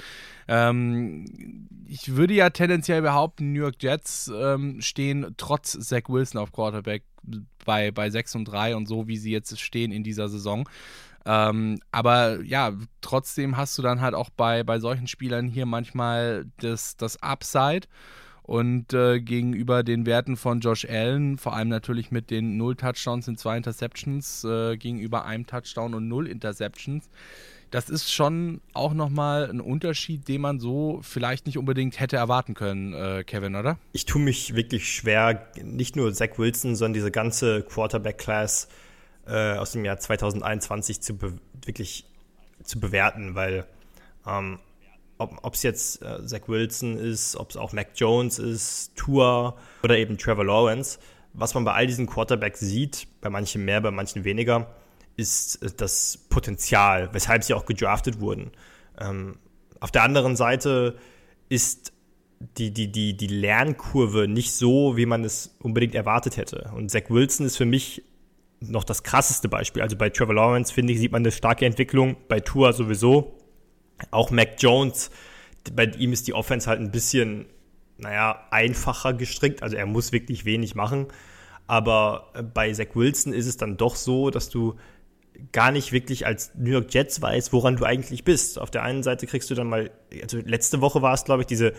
Ähm, ich würde ja tendenziell behaupten, New York Jets ähm, stehen trotz Zach Wilson auf Quarterback bei, bei sechs und drei und so, wie sie jetzt stehen in dieser Saison. Ähm, aber ja, trotzdem hast du dann halt auch bei, bei solchen Spielern hier manchmal das, das Upside. Und äh, gegenüber den Werten von Josh Allen, vor allem natürlich mit den null Touchdowns und zwei Interceptions, äh, gegenüber einem Touchdown und null Interceptions, das ist schon auch nochmal ein Unterschied, den man so vielleicht nicht unbedingt hätte erwarten können, äh, Kevin, oder? Ich tue mich wirklich schwer, nicht nur Zach Wilson, sondern diese ganze Quarterback-Class äh, aus dem Jahr zwanzig einundzwanzig zu be- wirklich zu bewerten, weil ähm, ob es jetzt äh, Zach Wilson ist, ob es auch Mac Jones ist, Tua oder eben Trevor Lawrence, was man bei all diesen Quarterbacks sieht, bei manchen mehr, bei manchen weniger, ist äh, das Potenzial, weshalb sie auch gedraftet wurden. Ähm, auf der anderen Seite ist die, die, die, die Lernkurve nicht so, wie man es unbedingt erwartet hätte. Und Zach Wilson ist für mich noch das krasseste Beispiel. Also bei Trevor Lawrence, finde ich, sieht man eine starke Entwicklung, bei Tua sowieso. Auch Mac Jones, bei ihm ist die Offense halt ein bisschen, naja, einfacher gestrickt. Also er muss wirklich wenig machen. Aber bei Zach Wilson ist es dann doch so, dass du gar nicht wirklich als New York Jets weißt, woran du eigentlich bist. Auf der einen Seite kriegst du dann mal, also letzte Woche war es, glaube ich, diese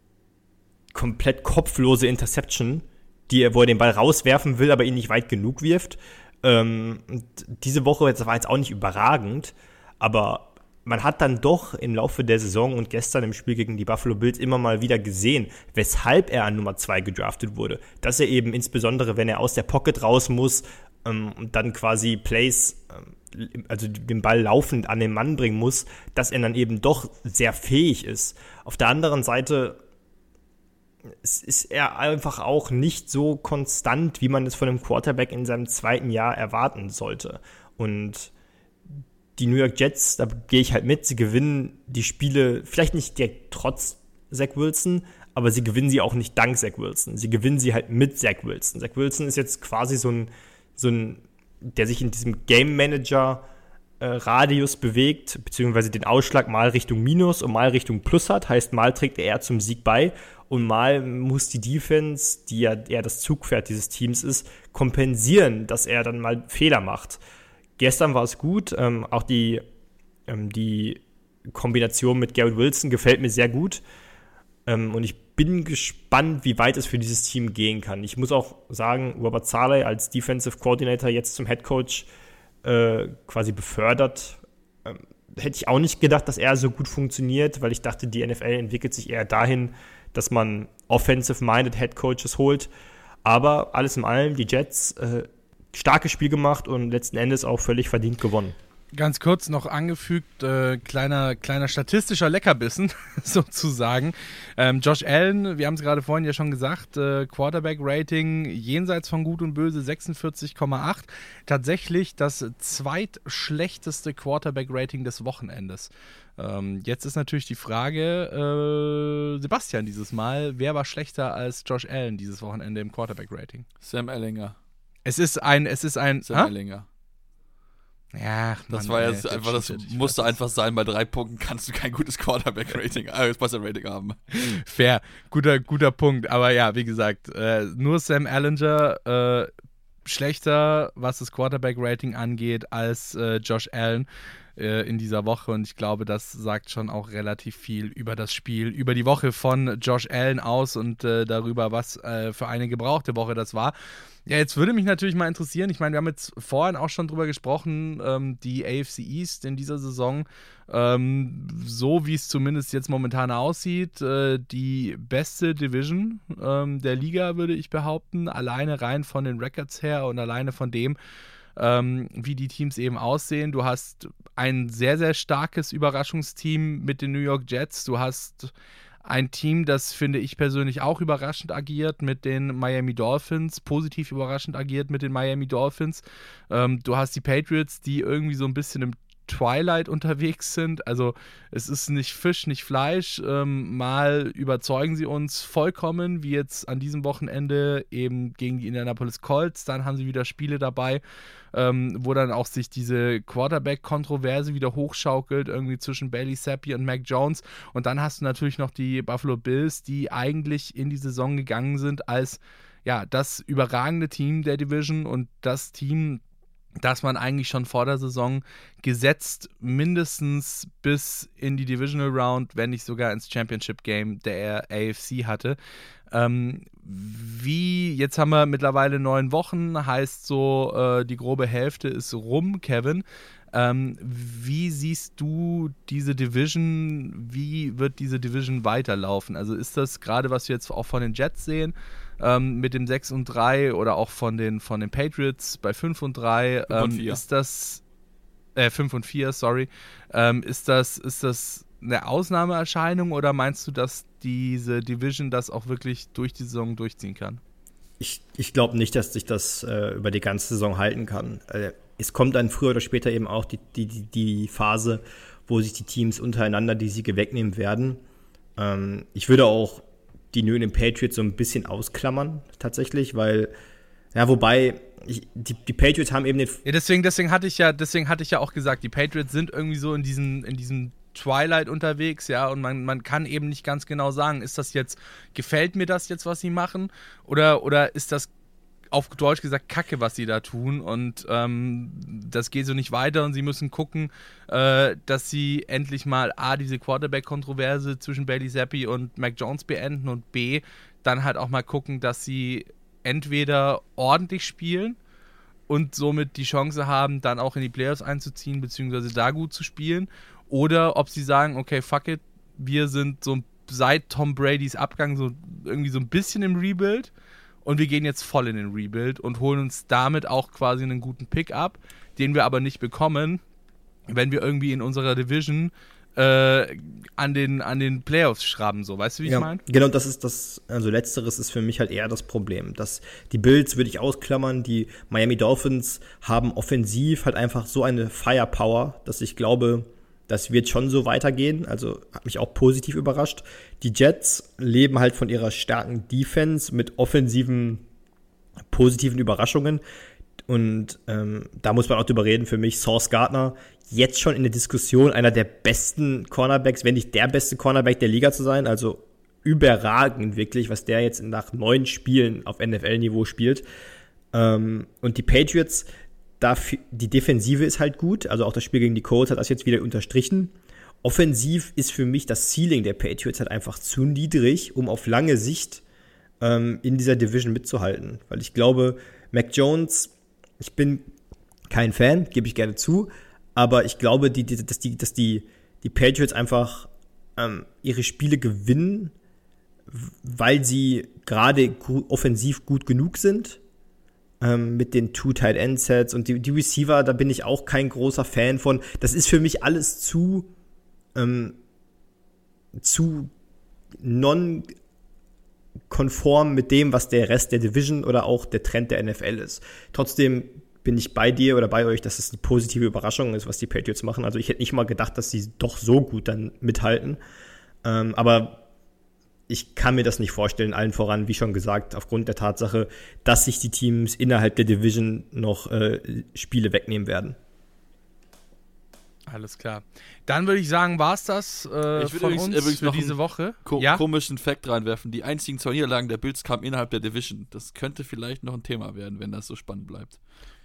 komplett kopflose Interception, die er, wo er den Ball rauswerfen will, aber ihn nicht weit genug wirft. Ähm, diese Woche das war jetzt auch nicht überragend, aber man hat dann doch im Laufe der Saison und gestern im Spiel gegen die Buffalo Bills immer mal wieder gesehen, weshalb er an Nummer zwei gedraftet wurde. Dass er eben insbesondere, wenn er aus der Pocket raus muss ähm, und dann quasi Plays, ähm, also den Ball laufend an den Mann bringen muss, dass er dann eben doch sehr fähig ist. Auf der anderen Seite ist er einfach auch nicht so konstant, wie man es von einem Quarterback in seinem zweiten Jahr erwarten sollte. Und die New York Jets, da gehe ich halt mit, sie gewinnen die Spiele, vielleicht nicht direkt trotz Zach Wilson, aber sie gewinnen sie auch nicht dank Zach Wilson. Sie gewinnen sie halt mit Zach Wilson. Zach Wilson ist jetzt quasi so ein, so ein der sich in diesem Game Manager äh, Radius bewegt, beziehungsweise den Ausschlag mal Richtung Minus und mal Richtung Plus hat. Heißt, mal trägt er zum Sieg bei und mal muss die Defense, die ja eher das Zugpferd dieses Teams ist, kompensieren, dass er dann mal Fehler macht. Gestern war es gut, ähm, auch die, ähm, die Kombination mit Garrett Wilson gefällt mir sehr gut ähm, und ich bin gespannt, wie weit es für dieses Team gehen kann. Ich muss auch sagen, Robert Saleh als Defensive Coordinator jetzt zum Head Coach äh, quasi befördert. Ähm, hätte ich auch nicht gedacht, dass er so gut funktioniert, weil ich dachte, die N F L entwickelt sich eher dahin, dass man offensive-minded Head Coaches holt. Aber alles in allem, die Jets äh, starkes Spiel gemacht und letzten Endes auch völlig verdient gewonnen. Ganz kurz noch angefügt, äh, kleiner, kleiner statistischer Leckerbissen sozusagen. Ähm, Josh Allen, wir haben es gerade vorhin ja schon gesagt, äh, Quarterback-Rating jenseits von Gut und Böse sechsundvierzig Komma acht. Tatsächlich das zweitschlechteste Quarterback-Rating des Wochenendes. Ähm, jetzt ist natürlich die Frage, äh, Sebastian dieses Mal, wer war schlechter als Josh Allen dieses Wochenende im Quarterback-Rating? Sam Ehlinger. Es ist ein, es ist ein, Sam Ehlinger. Ja, das Mann, war ey, jetzt der einfach, das cheatet, ich musste weiß einfach sein, bei drei Punkten kannst du kein gutes Quarterback-Rating, äh, Passer-Rating haben. Fair, guter, guter Punkt. Aber ja, wie gesagt, äh, nur Sam Ehlinger äh, schlechter, was das Quarterback-Rating angeht, als äh, Josh Allen äh, in dieser Woche. Und ich glaube, das sagt schon auch relativ viel über das Spiel, über die Woche von Josh Allen aus und äh, darüber, was äh, für eine gebrauchte Woche das war. Ja, jetzt würde mich natürlich mal interessieren, ich meine, wir haben jetzt vorhin auch schon drüber gesprochen, ähm, die A F C East in dieser Saison, ähm, so wie es zumindest jetzt momentan aussieht, äh, die beste Division ähm, der Liga, würde ich behaupten, alleine rein von den Records her und alleine von dem, ähm, wie die Teams eben aussehen. Du hast ein sehr, sehr starkes Überraschungsteam mit den New York Jets, du hast ein Team, das, finde ich persönlich, auch überraschend agiert mit den Miami Dolphins, positiv überraschend agiert mit den Miami Dolphins. Ähm, du hast die Patriots, die irgendwie so ein bisschen im Twilight unterwegs sind. Also es ist nicht Fisch, nicht Fleisch. Ähm, mal überzeugen sie uns vollkommen, wie jetzt an diesem Wochenende eben gegen die Indianapolis Colts. Dann haben sie wieder Spiele dabei, ähm, wo dann auch sich diese Quarterback-Kontroverse wieder hochschaukelt, irgendwie zwischen Bailey Zappi und Mac Jones. Und dann hast du natürlich noch die Buffalo Bills, die eigentlich in die Saison gegangen sind als ja das überragende Team der Division und das Team, dass man eigentlich schon vor der Saison gesetzt mindestens bis in die Divisional Round, wenn nicht sogar ins Championship Game der A F C hatte. Ähm, wie, jetzt haben wir mittlerweile neun Wochen, heißt so, äh, die grobe Hälfte ist rum, Kevin. Ähm, wie siehst du diese Division, wie wird diese Division weiterlaufen? Also ist das gerade, was wir jetzt auch von den Jets sehen, ähm, mit dem sechs und drei oder auch von den, von den Patriots bei fünf und drei, ähm, ist das, äh, fünf und vier, sorry, ähm, ist das, ist das eine Ausnahmeerscheinung oder meinst du, dass diese Division das auch wirklich durch die Saison durchziehen kann? Ich, ich glaube nicht, dass sich das äh, über die ganze Saison halten kann. Äh, es kommt dann früher oder später eben auch die, die, die Phase, wo sich die Teams untereinander die Siege wegnehmen werden. Ähm, ich würde auch die New England Patriots so ein bisschen ausklammern, tatsächlich, weil, ja, wobei, ich, die, die Patriots haben eben den... Ja, deswegen, deswegen hatte ich ja, deswegen hatte ich ja auch gesagt, die Patriots sind irgendwie so in diesem, in diesem Twilight unterwegs, ja, und man, man kann eben nicht ganz genau sagen, ist das jetzt, gefällt mir das jetzt, was sie machen, oder, oder ist das auf Deutsch gesagt Kacke, was sie da tun, und ähm, das geht so nicht weiter und sie müssen gucken, äh, dass sie endlich mal A, diese Quarterback-Kontroverse zwischen Bailey Zappi und Mac Jones beenden und B, dann halt auch mal gucken, dass sie entweder ordentlich spielen und somit die Chance haben, dann auch in die Playoffs einzuziehen, beziehungsweise da gut zu spielen, oder ob sie sagen, okay, fuck it, wir sind so seit Tom Bradys Abgang so irgendwie so ein bisschen im Rebuild und wir gehen jetzt voll in den Rebuild und holen uns damit auch quasi einen guten Pick-up, den wir aber nicht bekommen, wenn wir irgendwie in unserer Division äh, an den, an den Playoffs schraben, so, weißt du, wie ja, ich meine? Genau, das ist das, also letzteres ist für mich halt eher das Problem. Das, die Bills würde ich ausklammern, die Miami Dolphins haben offensiv halt einfach so eine Firepower, dass ich glaube, das wird schon so weitergehen, also hat mich auch positiv überrascht. Die Jets leben halt von ihrer starken Defense mit offensiven, positiven Überraschungen. Und ähm, da muss man auch drüber reden, für mich Sauce Gardner jetzt schon in der Diskussion einer der besten Cornerbacks, wenn nicht der beste Cornerback der Liga zu sein. Also überragend wirklich, was der jetzt nach neun Spielen auf N F L-Niveau spielt. Ähm, und die Patriots, dafür, die Defensive ist halt gut, also auch das Spiel gegen die Colts hat das jetzt wieder unterstrichen. Offensiv ist für mich das Ceiling der Patriots halt einfach zu niedrig, um auf lange Sicht ähm, in dieser Division mitzuhalten. Weil ich glaube, Mac Jones, ich bin kein Fan, gebe ich gerne zu, aber ich glaube, die, die, dass, die, dass die, die Patriots einfach ähm, ihre Spiele gewinnen, weil sie gerade gu- offensiv gut genug sind. Mit den Two-Tight-End-Sets und die, die Receiver, da bin ich auch kein großer Fan von. Das ist für mich alles zu ähm, zu non-konform mit dem, was der Rest der Division oder auch der Trend der N F L ist. Trotzdem bin ich bei dir oder bei euch, dass es eine positive Überraschung ist, was die Patriots machen. Also ich hätte nicht mal gedacht, dass sie doch so gut dann mithalten. Ähm, aber ich kann mir das nicht vorstellen, allen voran, wie schon gesagt, aufgrund der Tatsache, dass sich die Teams innerhalb der Division noch äh, Spiele wegnehmen werden. Alles klar. Dann würde ich sagen, war es das äh, von übrigens, uns übrigens für noch diese Woche. Ko- ja? komischen Fact reinwerfen. Die einzigen zwei Niederlagen der Bills kamen innerhalb der Division. Das könnte vielleicht noch ein Thema werden, wenn das so spannend bleibt.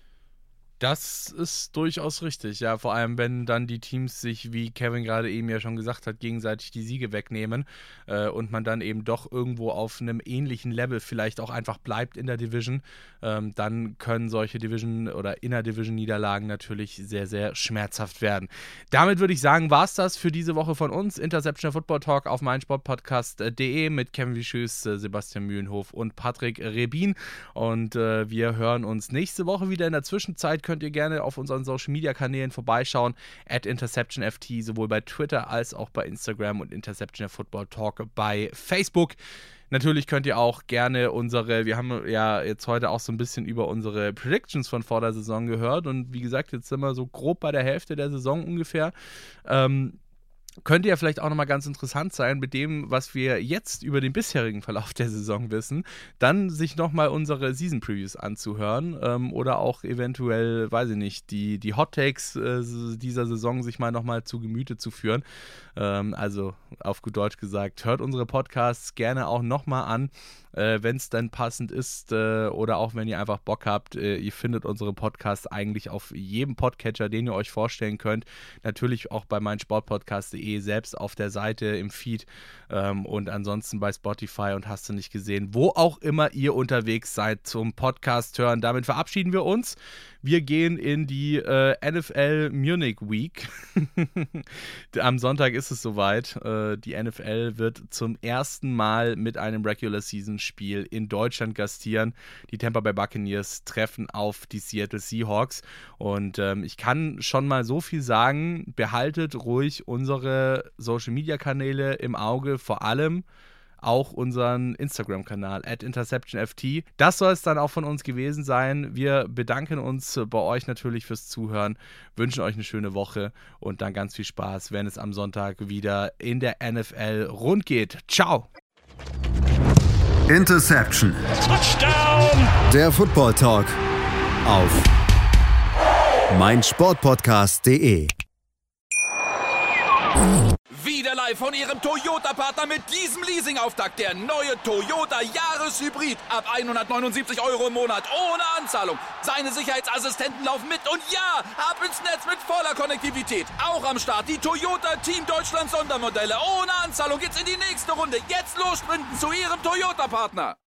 Das ist durchaus richtig, ja, vor allem wenn dann die Teams sich, wie Kevin gerade eben ja schon gesagt hat, gegenseitig die Siege wegnehmen äh, und man dann eben doch irgendwo auf einem ähnlichen Level vielleicht auch einfach bleibt in der Division, ähm, dann können solche Division- oder Inner-Division-Niederlagen natürlich sehr, sehr schmerzhaft werden. Damit würde ich sagen, war es das für diese Woche von uns. Interception Football Talk auf meinsportpodcast punkt de mit Kevin Wischüß, äh, Sebastian Mühlenhof und Patrick Rebin und äh, wir hören uns nächste Woche wieder. In der Zwischenzeit könnt ihr gerne auf unseren Social-Media-Kanälen vorbeischauen, at InterceptionFT, sowohl bei Twitter als auch bei Instagram und Interception Football Talk bei Facebook. Natürlich könnt ihr auch gerne unsere, wir haben ja jetzt heute auch so ein bisschen über unsere Predictions von vor der Saison gehört und wie gesagt, jetzt sind wir so grob bei der Hälfte der Saison ungefähr. Ähm, Könnte ja vielleicht auch nochmal ganz interessant sein, mit dem, was wir jetzt über den bisherigen Verlauf der Saison wissen, dann sich nochmal unsere Season Previews anzuhören ähm, oder auch eventuell, weiß ich nicht, die, die Hot Takes äh, dieser Saison sich mal nochmal zu Gemüte zu führen. Ähm, also auf gut Deutsch gesagt, hört unsere Podcasts gerne auch nochmal an, äh, wenn es dann passend ist äh, oder auch wenn ihr einfach Bock habt. Äh, ihr findet unsere Podcasts eigentlich auf jedem Podcatcher, den ihr euch vorstellen könnt. Natürlich auch bei meinsportpodcast punkt de selbst auf der Seite im Feed ähm, und ansonsten bei Spotify und hast du nicht gesehen, wo auch immer ihr unterwegs seid zum Podcast hören. Damit verabschieden wir uns. Wir gehen in die äh, N F L Munich Week. Am Sonntag ist es soweit. Äh, die N F L wird zum ersten Mal mit einem Regular Season Spiel in Deutschland gastieren. Die Tampa Bay Buccaneers treffen auf die Seattle Seahawks und ähm, ich kann schon mal so viel sagen, behaltet ruhig unsere Social Media Kanäle im Auge, vor allem auch unseren Instagram-Kanal at InterceptionFT. Das soll es dann auch von uns gewesen sein. Wir bedanken uns bei euch natürlich fürs Zuhören, wünschen euch eine schöne Woche und dann ganz viel Spaß, wenn es am Sonntag wieder in der N F L rund geht. Ciao! Interception. Touchdown! Der Football Talk auf meinsportpodcast punkt de. Wieder live von Ihrem Toyota-Partner mit diesem Leasing-Auftakt. Der neue Toyota Jahreshybrid. Ab hundertneunundsiebzig Euro im Monat. Ohne Anzahlung. Seine Sicherheitsassistenten laufen mit. Und ja, ab ins Netz mit voller Konnektivität. Auch am Start die Toyota Team Deutschland Sondermodelle. Ohne Anzahlung geht's in die nächste Runde. Jetzt los sprinten zu Ihrem Toyota-Partner.